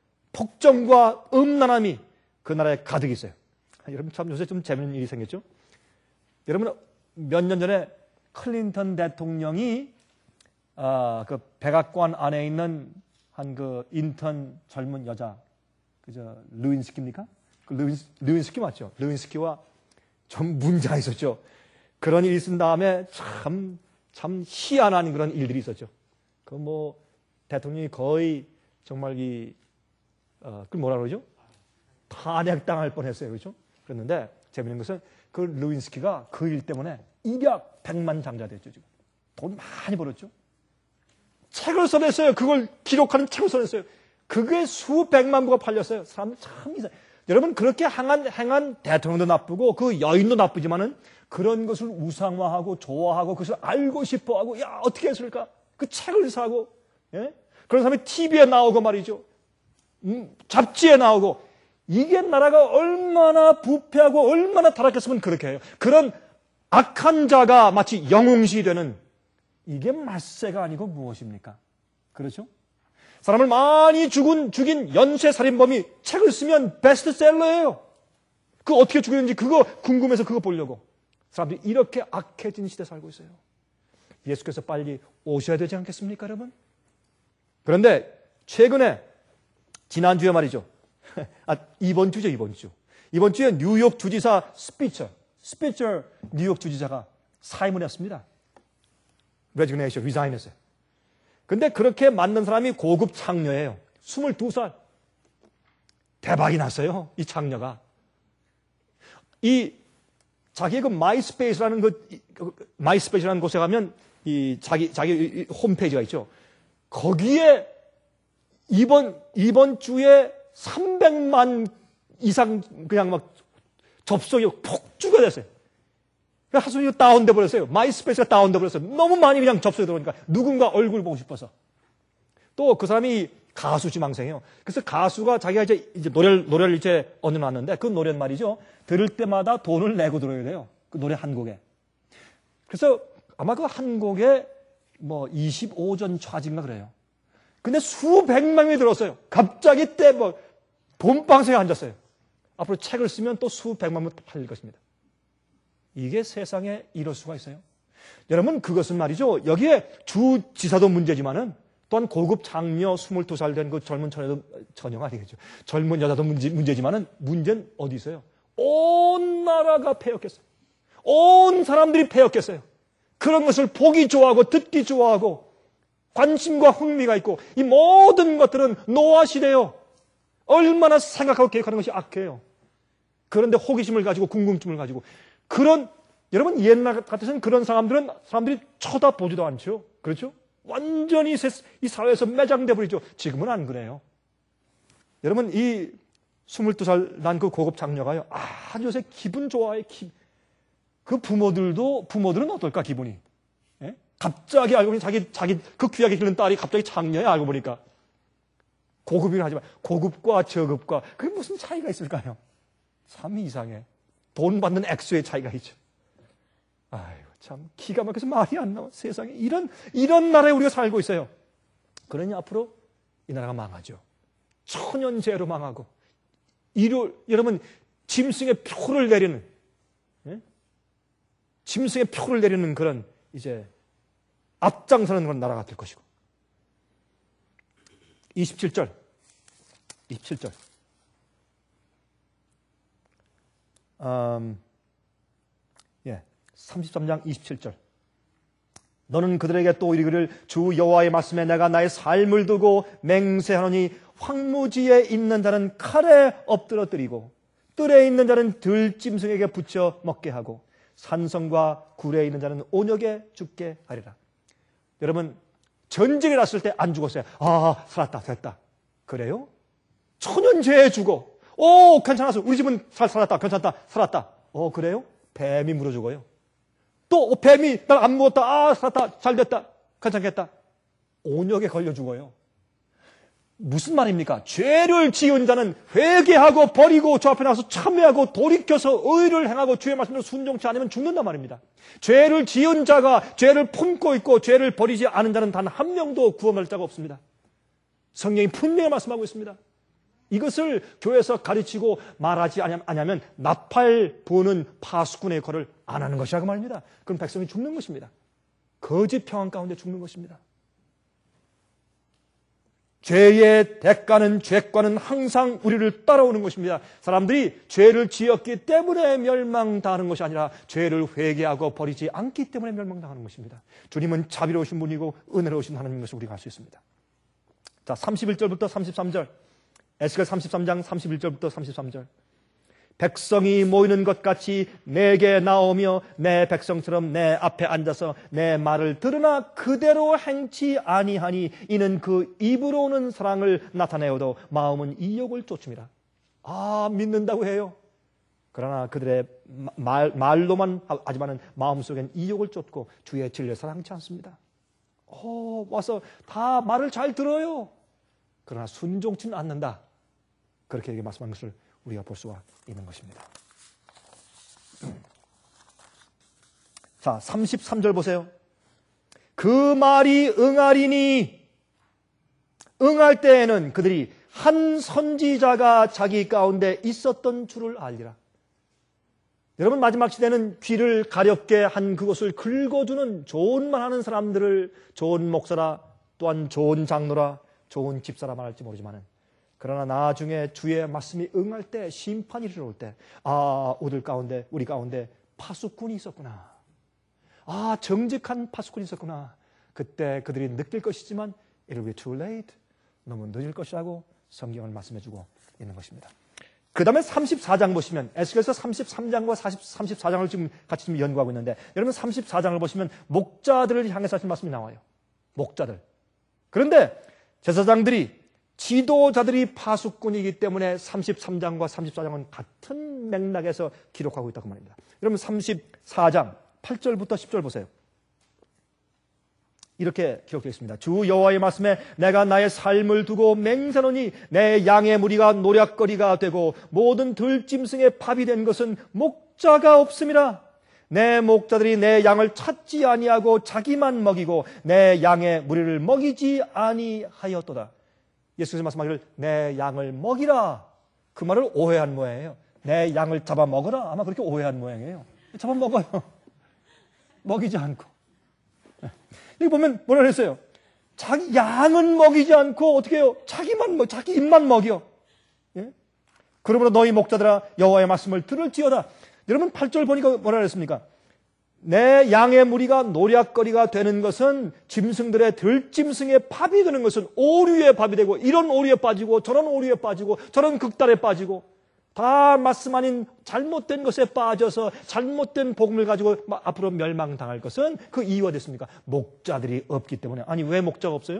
폭정과 음란함이 그 나라에 가득 있어요. 여러분 참 요새 좀 재밌는 일이 생겼죠? 여러분 몇 년 전에 클린턴 대통령이 아, 그 백악관 안에 있는 한 그 인턴 젊은 여자, 그저 루인스키입니까? 그 루인스, 루인스키 맞죠? 루인스키와 좀 문제가 있었죠. 그런 일이 있은 다음에 참, 참 희한한 그런 일들이 있었죠. 그 뭐 대통령이 거의 정말 이, 어, 그 뭐라 그러죠? 탄핵당할 뻔했어요, 그렇죠? 그랬는데 재밌는 것은 그 루인스키가 그 일 때문에 일약 백만 장자 됐죠, 지금. 돈 많이 벌었죠. 책을 써냈어요. 그걸 기록하는 책을 써냈어요. 그게 수백만 부가 팔렸어요. 사람들 참 이상. 여러분 그렇게 행한, 행한 대통령도 나쁘고 그 여인도 나쁘지만은 그런 것을 우상화하고 좋아하고 그것을 알고 싶어하고 야 어떻게 했을까? 그 책을 사고 예? 그런 사람이 티비에 나오고 말이죠. 음, 잡지에 나오고 이게 나라가 얼마나 부패하고 얼마나 타락했으면 그렇게 해요. 그런 악한 자가 마치 영웅시 되는 이게 말세가 아니고 무엇입니까? 그렇죠? 사람을 많이 죽은, 죽인 연쇄살인범이 책을 쓰면 베스트셀러예요. 그거 어떻게 죽였는지 그거 궁금해서 그거 보려고. 사람들이 이렇게 악해진 시대에 살고 있어요. 예수께서 빨리 오셔야 되지 않겠습니까, 여러분? 그런데 최근에, 지난주에 말이죠. 아, 이번 주죠, 이번 주. 이번 주에 뉴욕 주지사 스피처, 스피처 뉴욕 주지사가 사임을 했습니다. 레지그네이션, 리자인했어요. 근데 그렇게 만든 사람이 고급 창녀예요. 스물두 살. 대박이 났어요, 이 창녀가. 이, 자기 그 마이스페이스라는 그, 마이스페이스라는 곳에 가면 이 자기, 자기 홈페이지가 있죠. 거기에 이번, 이번 주에 삼백만 이상 그냥 막 접속이 폭주가 됐어요. 하수이 다운돼 버렸어요. 마이스페이스가 다운돼 버렸어요. 너무 많이 그냥 접속이 들어오니까 누군가 얼굴 보고 싶어서. 또 그 사람이 가수 지망생이에요. 그래서 가수가 자기가 이제, 이제 노래를, 노래를 이제 얻어놨는데 그 노래는 말이죠. 들을 때마다 돈을 내고 들어야 돼요. 그 노래 한 곡에. 그래서 아마 그 한 곡에 뭐 이십오 전 차지인가 그래요. 근데 수백만 명이 들었어요. 갑자기 때 뭐 봄방석에 앉았어요. 앞으로 책을 쓰면 또 수백만 명 팔릴 것입니다. 이게 세상에 이럴 수가 있어요. 여러분 그것은 말이죠. 여기에 주지사도 문제지만은 또한 고급 장녀 스물두 살 된 그 젊은 처녀도, 처녀가 아니겠죠. 젊은 여자도 문제, 문제지만은 문제는 어디 있어요? 온 나라가 패역했어요. 온 사람들이 패역했어요. 그런 것을 보기 좋아하고 듣기 좋아하고 관심과 흥미가 있고 이 모든 것들은 노아 시대요. 얼마나 생각하고 계획하는 것이 악해요. 그런데 호기심을 가지고 궁금증을 가지고 그런 여러분 옛날 같아서는 그런 사람들은 사람들이 쳐다보지도 않죠. 그렇죠? 완전히 이 사회에서 매장돼 버리죠. 지금은 안 그래요. 여러분 이 스물두 살 난 그 고급 장녀가요. 아주 요새 기분 좋아해. 기... 그 부모들도 부모들은 어떨까 기분이? 예? 갑자기 알고 보니 자기 자기 그 귀하게 기른 딸이 갑자기 장녀야 알고 보니까 고급이긴 하지만 고급과 저급과 그게 무슨 차이가 있을까요? 참 이상해. 돈 받는 액수의 차이가 있죠. 아이고 참 기가 막혀서 말이 안 나와. 세상에 이런 이런 나라에 우리가 살고 있어요. 그러니 앞으로 이 나라가 망하죠. 천연재해로 망하고 이로 여러분 짐승의 표를 내리는 예? 짐승의 표를 내리는 그런 이제 앞장서는 그런 나라가 될 것이고 이십칠 절 이십칠 절 음, 예, 삼십삼 장 이십칠 절 너는 그들에게 또 이르기를 주 여호와의 말씀에 내가 나의 삶을 두고 맹세하노니 황무지에 있는 자는 칼에 엎드러뜨리고 뜰에 있는 자는 들짐승에게 붙여 먹게 하고 산성과 굴에 있는 자는 온역에 죽게 하리라. 여러분 전쟁이 났을 때 안 죽었어요. 아 살았다 됐다. 그래요? 천연재해 죽어. 오 괜찮았어. 우리 집은 잘 살았다. 괜찮다. 살았다. 어 그래요? 뱀이 물어 죽어요. 또 뱀이 날 안 먹었다. 아 살았다. 잘 됐다. 괜찮겠다. 온역에 걸려 죽어요. 무슨 말입니까? 죄를 지은 자는 회개하고 버리고 저 앞에 나와서 참회하고 돌이켜서 의를 행하고 주의 말씀대로 순종치 않으면 죽는단 말입니다. 죄를 지은 자가 죄를 품고 있고 죄를 버리지 않은 자는 단 한 명도 구원할 자가 없습니다. 성령이 분명히 말씀하고 있습니다. 이것을 교회에서 가르치고 말하지 않으면 나팔 부는 파수꾼의 역할을 안 하는 것이라고 말입니다. 그럼 백성이 죽는 것입니다. 거짓 평안 가운데 죽는 것입니다. 죄의 대가는 죄과는 항상 우리를 따라오는 것입니다. 사람들이 죄를 지었기 때문에 멸망당하는 것이 아니라 죄를 회개하고 버리지 않기 때문에 멸망당하는 것입니다. 주님은 자비로우신 분이고 은혜로우신 하나님인 것을 우리가 알 수 있습니다. 자, 삼십일 절부터 삼십삼 절 에스겔 삼십삼 장 삼십일 절부터 삼십삼 절 백성이 모이는 것 같이 내게 나오며 내 백성처럼 내 앞에 앉아서 내 말을 들으나 그대로 행치 아니하니 이는 그 입으로 오는 사랑을 나타내어도 마음은 이욕을 쫓음이라. 아 믿는다고 해요. 그러나 그들의 말, 말로만 하지만은 마음속엔 이욕을 쫓고 주의 진리를 사랑치 않습니다. 어, 와서 다 말을 잘 들어요. 그러나 순종치는 않는다. 그렇게 말씀한 것을 우리가 볼 수가 있는 것입니다. 자, 삼십삼 절 보세요. 그 말이 응하리니 응할 때에는 그들이 한 선지자가 자기 가운데 있었던 줄을 알리라. 여러분 마지막 시대는 귀를 가렵게 한 그것을 긁어주는 좋은 말 하는 사람들을 좋은 목사라 또한 좋은 장로라 좋은 집사라 말할지 모르지만은 그러나 나중에 주의 말씀이 응할 때 심판이 이르러 올 때 아 우리 가운데 우리 가운데 파수꾼이 있었구나. 아 정직한 파수꾼이 있었구나. 그때 그들이 느낄 것이지만 it will be too late. 너무 늦을 것이라고 성경을 말씀해주고 있는 것입니다. 그 다음에 삼십사 장 보시면 에스겔서 삼십삼 장과 삼십사 장을 지금 같이 지금 연구하고 있는데 여러분 삼십사 장을 보시면 목자들을 향해서 하신 말씀이 나와요. 목자들. 그런데 제사장들이 지도자들이 파수꾼이기 때문에 삼십삼 장과 삼십사 장은 같은 맥락에서 기록하고 있다고 말입니다. 여러분 삼십사 장 팔 절부터 십 절 보세요. 이렇게 기록되어 있습니다. 주 여호와의 말씀에 내가 나의 삶을 두고 맹세하노니 내 양의 무리가 노략거리가 되고 모든 들짐승의 밥이 된 것은 목자가 없음이라. 내 목자들이 내 양을 찾지 아니하고 자기만 먹이고 내 양의 무리를 먹이지 아니하였도다. 예수께서 말씀하기를 내 양을 먹이라. 그 말을 오해한 모양이에요. 내 양을 잡아먹어라. 아마 그렇게 오해한 모양이에요. 잡아먹어요. 먹이지 않고. 여기 보면 뭐라 그랬어요? 자기 양은 먹이지 않고 어떻게 해요? 자기만 먹, 자기 입만 먹여. 예? 그러므로 너희 목자들아 여호와의 말씀을 들을지어다. 여러분 팔 절 보니까 뭐라 그랬습니까? 내 양의 무리가 노략거리가 되는 것은 짐승들의 들짐승의 밥이 되는 것은 오류의 밥이 되고 이런 오류에 빠지고 저런 오류에 빠지고 저런 극달에 빠지고 다 말씀 아닌 잘못된 것에 빠져서 잘못된 복음을 가지고 앞으로 멸망당할 것은 그 이유가 됐습니까? 목자들이 없기 때문에. 아니 왜 목자가 없어요?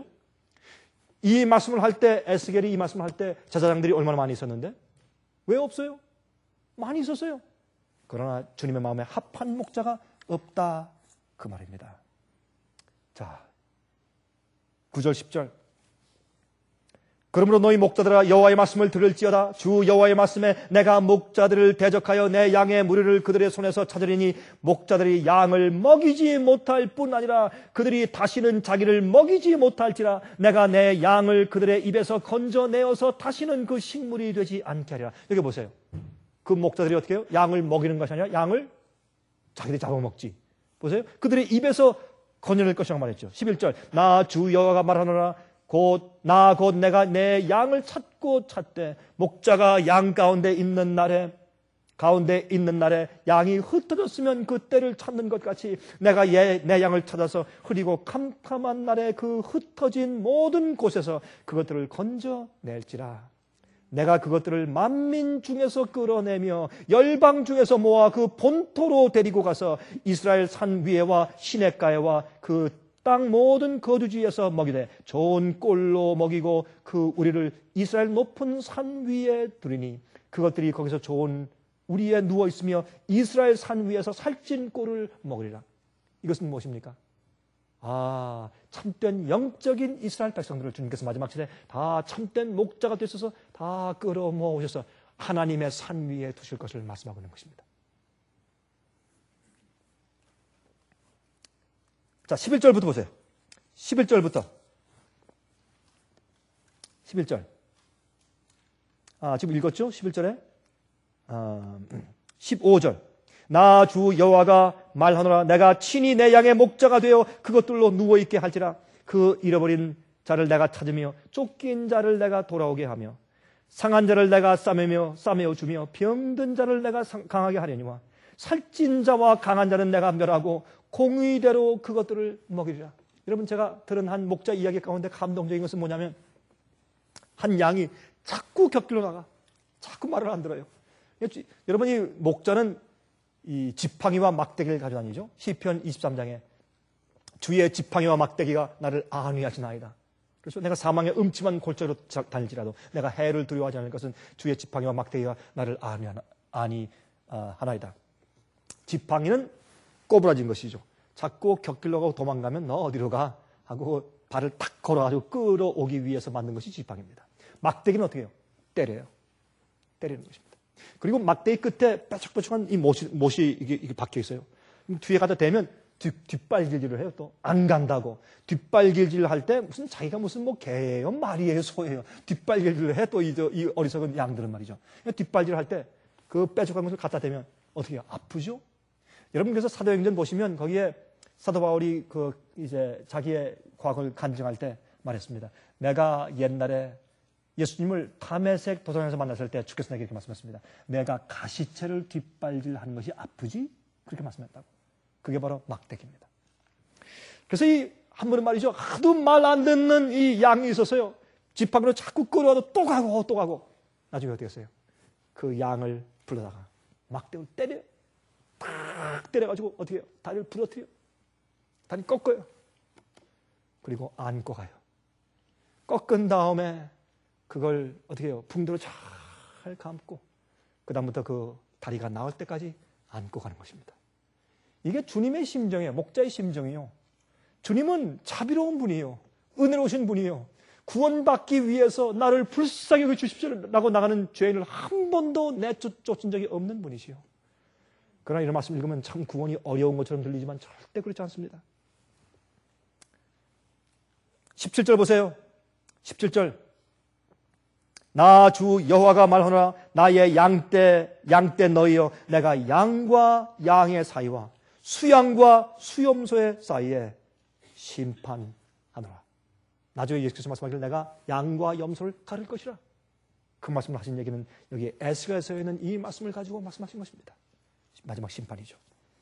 이 말씀을 할 때 에스겔이 이 말씀을 할 때 제사장들이 얼마나 많이 있었는데 왜 없어요? 많이 있었어요. 그러나 주님의 마음에 합한 목자가 없다 그 말입니다. 자, 구 절 십 절. 그러므로 너희 목자들아 여호와의 말씀을 들을지어다. 주 여호와의 말씀에 내가 목자들을 대적하여 내 양의 무리를 그들의 손에서 찾으리니 목자들이 양을 먹이지 못할 뿐 아니라 그들이 다시는 자기를 먹이지 못할지라. 내가 내 양을 그들의 입에서 건져내어서 다시는 그 식물이 되지 않게 하리라. 여기 보세요. 그 목자들이 어떻게 해요? 양을 먹이는 것이 아니라 양을 자기들이 잡아먹지. 보세요. 그들의 입에서 건져낼 것이라고 말했죠. 십일 절. 나 주 여호와가 말하노라. 곧 나 곧 내가 내 양을 찾고 찾되 목자가 양 가운데 있는 날에 가운데 있는 날에 양이 흩어졌으면 그 때를 찾는 것 같이 내가 예, 내 양을 찾아서 흐리고 캄캄한 날에 그 흩어진 모든 곳에서 그것들을 건져낼지라. 내가 그것들을 만민 중에서 끌어내며 열방 중에서 모아 그 본토로 데리고 가서 이스라엘 산 위에와 시냇가에와 그 땅 모든 거주지에서 먹이되 좋은 꼴로 먹이고 그 우리를 이스라엘 높은 산 위에 두리니 그것들이 거기서 좋은 우리에 누워 있으며 이스라엘 산 위에서 살찐 꼴을 먹으리라. 이것은 무엇입니까? 아, 참된 영적인 이스라엘 백성들을 주님께서 마지막 시대에 다 참된 목자가 되셔서 다 끌어모으셔서 하나님의 산 위에 두실 것을 말씀하고 있는 것입니다. 자, 십일 절부터 보세요. 십일 절부터. 십일 절. 아, 지금 읽었죠? 십일 절에. 아, 십오 절. 나 주 여호와가 말하노라. 내가 친히 내 양의 목자가 되어 그것들로 누워있게 할지라. 그 잃어버린 자를 내가 찾으며 쫓긴 자를 내가 돌아오게 하며 상한 자를 내가 싸매며 싸매어 주며 병든 자를 내가 강하게 하려니와 살찐 자와 강한 자는 내가 멸하고 공의대로 그것들을 먹이리라. 여러분, 제가 들은 한 목자 이야기 가운데 감동적인 것은 뭐냐면 한 양이 자꾸 곁길로 나가 자꾸 말을 안 들어요. 여러분이 목자는 이 지팡이와 막대기를 가져다니죠. 시편 이십삼 장에 주의 지팡이와 막대기가 나를 안위하시나이다. 그래서 내가 사망의 음침한 골짜기로 다닐지라도 내가 해를 두려워하지 않을 것은 주의 지팡이와 막대기가 나를 안위하나이다. 지팡이는 꼬부라진 것이죠. 자꾸 곁길로 가고 도망가면 너 어디로 가? 하고 발을 탁 걸어가지고 끌어오기 위해서 만든 것이 지팡이입니다. 막대기는 어떻게 해요? 때려요. 때리는 것입니다. 그리고 막대기 끝에 뾰족뾰족한 이 못이, 못이 이게, 이게 박혀 있어요. 뒤에 가다 대면 뒷, 뒷발질질을 해요. 또 안 간다고. 뒷발질질 할 때 무슨 자기가 무슨 뭐 개예요? 말이에요? 소예요? 뒷발질질을 해. 또 이, 이 어리석은 양들은 말이죠. 뒷발질 할 때 그 뾰족한 것을 갖다 대면 어떻게 해요? 아프죠? 여러분, 그래서 사도행전 보시면 거기에 사도 바울이 그 이제 자기의 과거를 간증할 때 말했습니다. 내가 옛날에 예수님을 다메섹 도상에서 만났을 때 주께서 내게 이렇게 말씀했습니다. 내가 가시체를 뒷발질하는 것이 아프지? 그렇게 말씀했다고. 그게 바로 막대기입니다. 그래서 이 한 분은 말이죠. 하도 말 안 듣는 이 양이 있었어요. 지팡이로 자꾸 끌어와도 또 가고 또 가고. 나중에 어떻게 했어요? 그 양을 불러다가 막대기를 때려. 탁 때려가지고 어떻게 해요? 다리를 부러뜨려. 다리 꺾어요. 그리고 안고 가요. 꺾은 다음에 그걸 어떻게 해요? 붕대로 잘 감고 그 다음부터 그 다리가 나올 때까지 안고 가는 것입니다. 이게 주님의 심정이에요. 목자의 심정이요. 주님은 자비로운 분이에요. 은혜로우신 분이에요. 구원받기 위해서 나를 불쌍히 여겨 주십시오라고 나가는 죄인을 한 번도 내쫓은 적이 없는 분이시요. 그러나 이런 말씀 읽으면 참 구원이 어려운 것처럼 들리지만 절대 그렇지 않습니다. 십칠 절 보세요. 십칠 절. 나 주 여호와가 말하노라. 나의 양떼 양떼 너희여 내가 양과 양의 사이와 수양과 수염소의 사이에 심판하노라. 나중에 예수께서 말씀하기를 내가 양과 염소를 가를 것이라. 그 말씀을 하신 얘기는 여기 에스겔서에 있는 이 말씀을 가지고 말씀하신 것입니다. 마지막 심판이죠.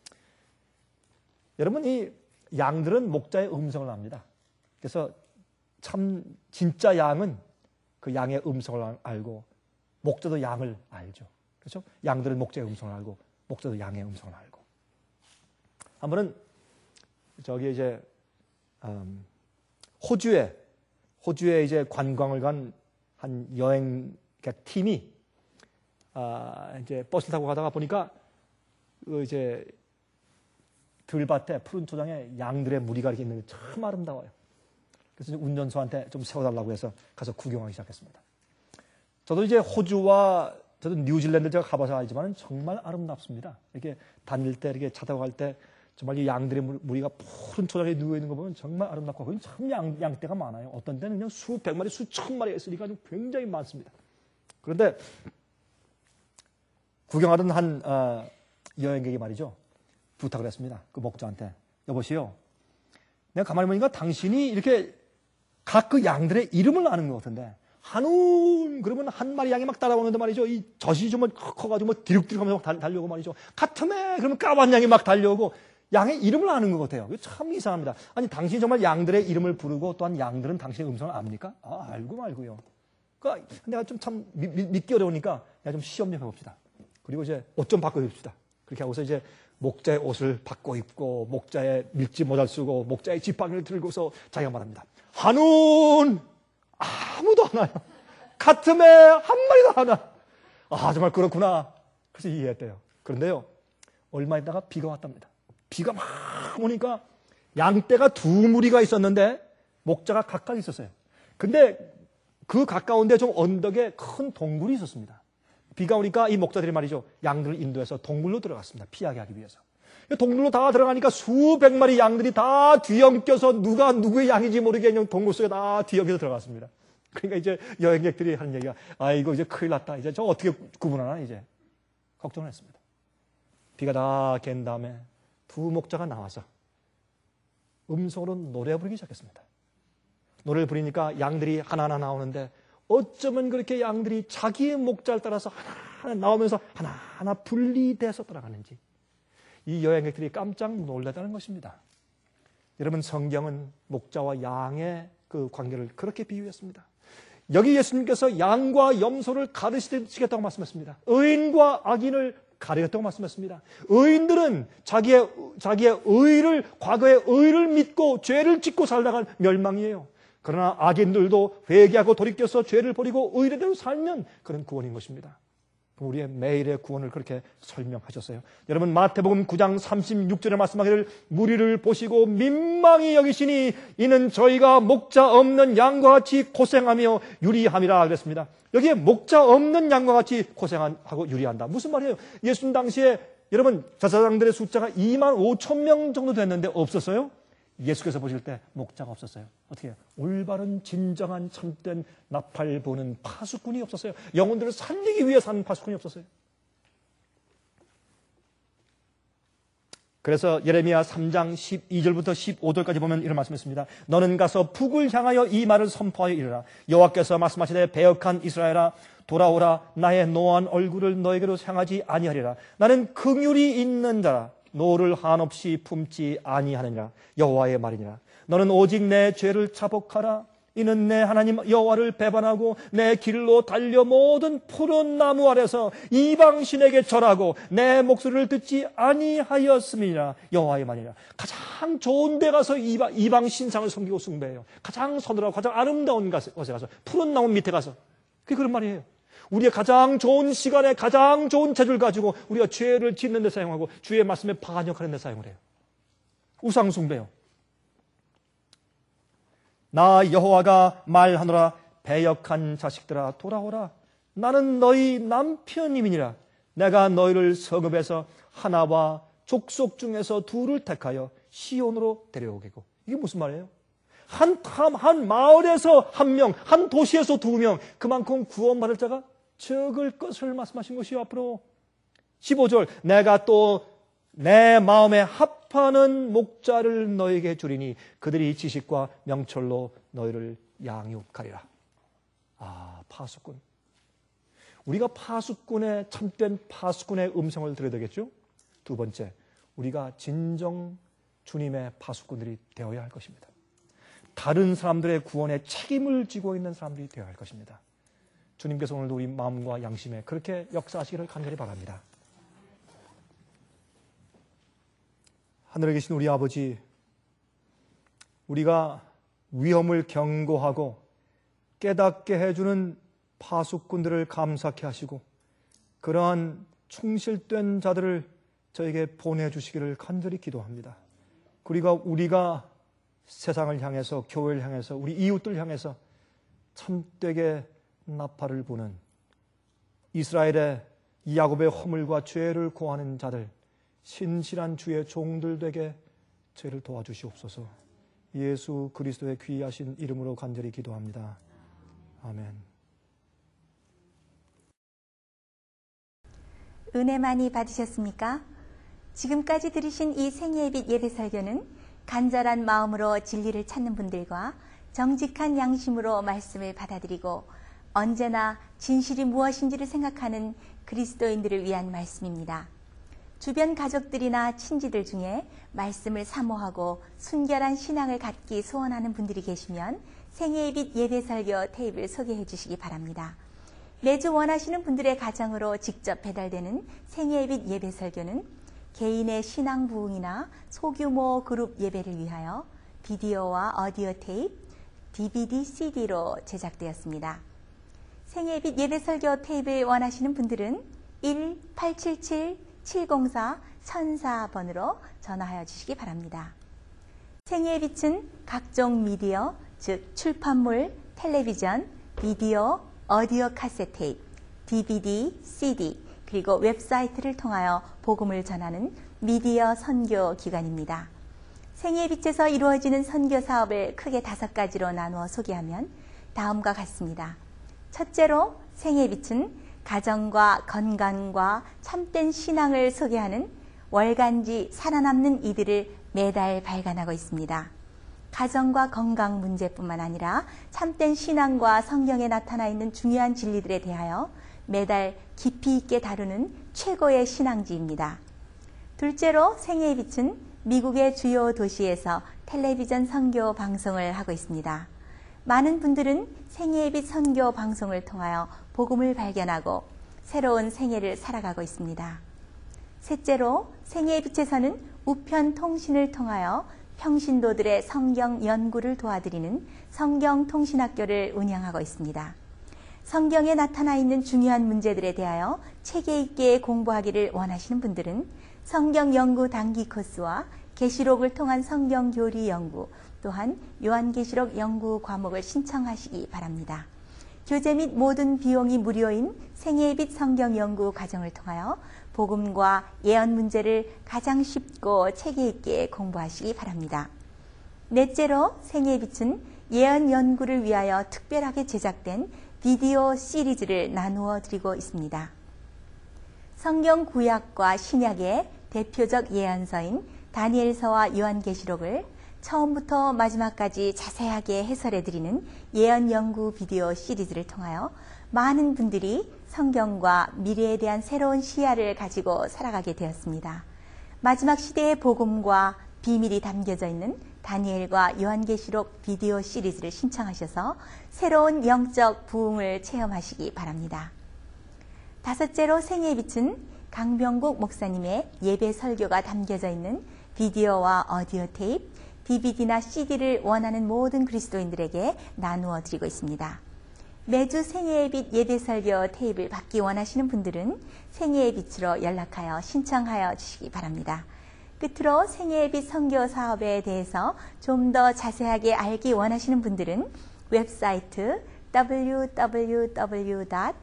여러분, 이 양들은 목자의 음성을 압니다. 그래서 참 진짜 양은 그 양의 음성을 알고 목자도 양을 알죠. 그렇죠? 양들은 목자의 음성을 알고 목자도 양의 음성을 알고. 한 번은 저기 이제 음, 호주에 호주에 이제 관광을 간 한 여행 팀이 아, 이제 버스를 타고 가다가 보니까 그 이제 들밭에 푸른 초장에 양들의 무리가 이렇게 있는 게 참 아름다워요. 그래서 운전수한테 좀 세워달라고 해서 가서 구경하기 시작했습니다. 저도 이제 호주와 저도 뉴질랜드 제가 가봐서 알지만 정말 아름답습니다. 이렇게 다닐 때 이렇게 차 타고 갈 때 정말 이 양들의 무리가 푸른 초장에 누워 있는 거 보면 정말 아름답고 거기 참 양, 양떼가 많아요. 어떤 때는 그냥 수백 마리, 수천 마리가 있으니까 굉장히 많습니다. 그런데 구경하던 한 어, 여행객이 말이죠. 부탁을 했습니다. 그 목자한테. 여보시오. 내가 가만히 보니까 당신이 이렇게 각 그 양들의 이름을 아는 것 같은데 한운 그러면 한 마리 양이 막 따라오는데 말이죠. 이 젖이 좀 커가지고 뭐 디룩디룩하면서 막 달려오고 말이죠. 카트메 그러면 까만 양이 막 달려오고 양의 이름을 아는 것 같아요. 참 이상합니다. 아니 당신이 정말 양들의 이름을 부르고 또한 양들은 당신의 음성을 압니까? 아 알고 말고요. 그러니까 내가 좀 참 믿기 어려우니까 내가 좀 시험 좀 해봅시다. 그리고 이제 옷 좀 바꿔 입읍시다. 그렇게 하고서 이제 목자의 옷을 바꿔 입고 목자의 밀짚 모자를 쓰고 목자의 지팡이를 들고서 자기가 말합니다. 한운 아무도 안 와요. 카트메 한 마리도 안 와. 아 정말 그렇구나. 그래서 이해했대요. 그런데요 얼마 있다가 비가 왔답니다. 비가 막 오니까 양떼가 두 무리가 있었는데 목자가 가까이 있었어요. 근데 그 가까운데 좀 언덕에 큰 동굴이 있었습니다. 비가 오니까 이 목자들이 말이죠. 양들을 인도해서 동굴로 들어갔습니다. 피하게 하기 위해서. 동굴로 다 들어가니까 수백 마리 양들이 다 뒤엉켜서 누가 누구의 양인지 모르게 그냥 동굴 속에 다 뒤엉켜서 들어갔습니다. 그러니까 이제 여행객들이 하는 얘기가 아 이거 이제 큰일 났다. 이제 저 어떻게 구분하나 이제 걱정을 했습니다. 비가 다 갠 다음에 두 목자가 나와서 음성으로 노래 부르기 시작했습니다. 노래를 부르니까 양들이 하나하나 나오는데 어쩌면 그렇게 양들이 자기의 목자를 따라서 하나하나 나오면서 하나하나 분리돼서 따라가는지 이 여행객들이 깜짝 놀랐다는 것입니다. 여러분 성경은 목자와 양의 그 관계를 그렇게 비유했습니다. 여기 예수님께서 양과 염소를 가르치시겠다고 말씀했습니다. 의인과 악인을 가르치겠다고 말씀했습니다. 의인들은 자기의, 자기의 의를, 과거의 의를 믿고 죄를 짓고 살다간 멸망이에요. 그러나 악인들도 회개하고 돌이켜서 죄를 버리고 의례대로 살면 그런 구원인 것입니다. 우리의 매일의 구원을 그렇게 설명하셨어요. 여러분 마태복음 구 장 삼십육 절에 말씀하기를 무리를 보시고 민망히 여기시니 이는 저희가 목자 없는 양과 같이 고생하며 유리함이라 그랬습니다. 여기에 목자 없는 양과 같이 고생하고 유리한다. 무슨 말이에요? 예수님 당시에 여러분 제사장들의 숫자가 이만 오천 명 정도 됐는데 없었어요? 예수께서 보실 때 목자가 없었어요. 어떻게 해요? 올바른 진정한 참된 나팔 보는 파수꾼이 없었어요. 영혼들을 살리기 위해 사는 파수꾼이 없었어요. 그래서 예레미야 삼 장 십이 절부터 십오 절까지 보면 이런 말씀했습니다. 너는 가서 북을 향하여 이 말을 선포하여 이르라. 여호와께서 말씀하시되 배역한 이스라엘아 돌아오라. 나의 노한 얼굴을 너에게로 향하지 아니하리라. 나는 긍휼이 있는 자라. 노를 한없이 품지 아니하느니라. 여호와의 말이니라. 너는 오직 내 죄를 자복하라. 이는 내 하나님 여호와를 배반하고 내 길로 달려 모든 푸른 나무 아래서 이방신에게 절하고 내 목소리를 듣지 아니하였음이니라. 여호와의 말이니라. 가장 좋은 데 가서 이방, 이방 신상을 섬기고 숭배해요. 가장 서늘하고 가장 아름다운 곳에 가서 푸른 나무 밑에 가서 그게 그런 말이에요. 우리의 가장 좋은 시간에 가장 좋은 재주를 가지고 우리가 죄를 짓는 데 사용하고 주의 말씀에 반역하는 데 사용을 해요. 우상 숭배요. 나 여호와가 말하노라. 배역한 자식들아 돌아오라. 나는 너희 남편님이니라. 내가 너희를 성읍에서 하나와 족속 중에서 둘을 택하여 시온으로 데려오겠고. 이게 무슨 말이에요? 한, 한, 한 마을에서 한 명, 한 도시에서 두 명, 그만큼 구원받을 자가 적을 것을 말씀하신 것이요. 앞으로 십오 절 내가 또 내 마음에 합하는 목자를 너에게 주리니 그들이 지식과 명철로 너희를 양육하리라. 아, 파수꾼. 우리가 파수꾼의, 참된 파수꾼의 음성을 들어야 되겠죠? 두 번째, 우리가 진정 주님의 파수꾼들이 되어야 할 것입니다. 다른 사람들의 구원에 책임을 지고 있는 사람들이 되어야 할 것입니다. 주님께서 오늘도 우리 마음과 양심에 그렇게 역사하시기를 간절히 바랍니다. 하늘에 계신 우리 아버지, 우리가 위험을 경고하고 깨닫게 해주는 파수꾼들을 감사케 하시고 그러한 충실된 자들을 저에게 보내주시기를 간절히 기도합니다. 그리고 우리가 세상을 향해서, 교회를 향해서, 우리 이웃들 향해서 참되게 나팔을 부는 이스라엘의 야곱의 허물과 죄를 고하는 자들, 신실한 주의 종들 되게 저희를 도와주시옵소서. 예수 그리스도의 귀하신 이름으로 간절히 기도합니다. 아멘. 은혜 많이 받으셨습니까? 지금까지 들으신 이 생애의 예배 설교는 간절한 마음으로 진리를 찾는 분들과 정직한 양심으로 말씀을 받아들이고 언제나 진실이 무엇인지를 생각하는 그리스도인들을 위한 말씀입니다. 주변 가족들이나 친지들 중에 말씀을 사모하고 순결한 신앙을 갖기 소원하는 분들이 계시면 생애의 빛 예배 설교 테이프를 소개해 주시기 바랍니다. 매주 원하시는 분들의 가정으로 직접 배달되는 생애의 빛 예배 설교는 개인의 신앙 부흥이나 소규모 그룹 예배를 위하여 비디오와 오디오 테이프, 디비디, 씨디로 제작되었습니다. 생애의 빛 예배 설교 테이프를 원하시는 분들은 일 팔칠칠 칠공사 천사 번으로 전화하여 주시기 바랍니다. 생애의 빛은 각종 미디어, 즉 출판물, 텔레비전, 비디오, 오디오 카세트 테이프, 디비디, 씨디, 그리고 웹사이트를 통하여 복음을 전하는 미디어 선교 기관입니다. 생애의 빛에서 이루어지는 선교 사업을 크게 다섯 가지로 나누어 소개하면 다음과 같습니다. 첫째로 생애의 빛은 가정과 건강과 참된 신앙을 소개하는 월간지 살아남는 이들을 매달 발간하고 있습니다. 가정과 건강 문제뿐만 아니라 참된 신앙과 성경에 나타나 있는 중요한 진리들에 대하여 매달 깊이 있게 다루는 최고의 신앙지입니다. 둘째로 생애의 빛은 미국의 주요 도시에서 텔레비전 선교 방송을 하고 있습니다. 많은 분들은 생애의 빛 선교 방송을 통하여 복음을 발견하고 새로운 생애를 살아가고 있습니다. 셋째로 생애의 빛에서는 우편 통신을 통하여 평신도들의 성경 연구를 도와드리는 성경통신학교를 운영하고 있습니다. 성경에 나타나 있는 중요한 문제들에 대하여 체계 있게 공부하기를 원하시는 분들은 성경 연구 단기 코스와 계시록을 통한 성경 교리 연구, 또한 요한계시록 연구 과목을 신청하시기 바랍니다. 교재 및 모든 비용이 무료인 생애의 빛 성경 연구 과정을 통하여 복음과 예언 문제를 가장 쉽고 체계 있게 공부하시기 바랍니다. 넷째로 생애의 빛은 예언 연구를 위하여 특별하게 제작된 비디오 시리즈를 나누어 드리고 있습니다. 성경 구약과 신약의 대표적 예언서인 다니엘서와 요한계시록을 처음부터 마지막까지 자세하게 해설해 드리는 예언 연구 비디오 시리즈를 통하여 많은 분들이 성경과 미래에 대한 새로운 시야를 가지고 살아가게 되었습니다. 마지막 시대의 복음과 비밀이 담겨져 있는 다니엘과 요한계시록 비디오 시리즈를 신청하셔서 새로운 영적 부흥을 체험하시기 바랍니다. 다섯째로 생애의 빛은 강병국 목사님의 예배 설교가 담겨져 있는 비디오와 오디오 테이프, 디비디나 씨디를 원하는 모든 그리스도인들에게 나누어 드리고 있습니다. 매주 생애의 빛 예배 설교 테이프를 받기 원하시는 분들은 생애의 빛으로 연락하여 신청하여 주시기 바랍니다. 끝으로 생애의 빛 선교 사업에 대해서 좀 더 자세하게 알기 원하시는 분들은 웹사이트 더블유 더블유 더블유 닷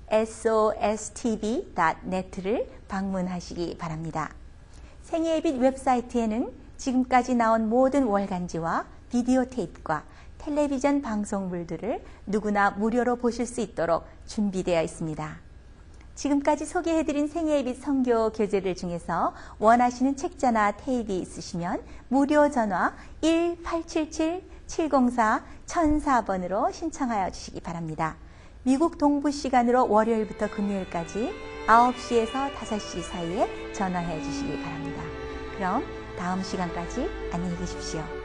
에스오에스티비 닷 넷을 방문하시기 바랍니다. 생애의 빛 웹사이트에는 지금까지 나온 모든 월간지와 비디오 테이프과 텔레비전 방송물들을 누구나 무료로 보실 수 있도록 준비되어 있습니다. 지금까지 소개해드린 생애의 빛 선교 교재들 중에서 원하시는 책자나 테이프가 있으시면 무료 전화 일 팔칠칠 칠공사 천사 번으로 신청하여 주시기 바랍니다. 미국 동부 시간으로 월요일부터 금요일까지 아홉 시에서 다섯 시 사이에 전화해 주시기 바랍니다. 그럼 다음 시간까지 안녕히 계십시오.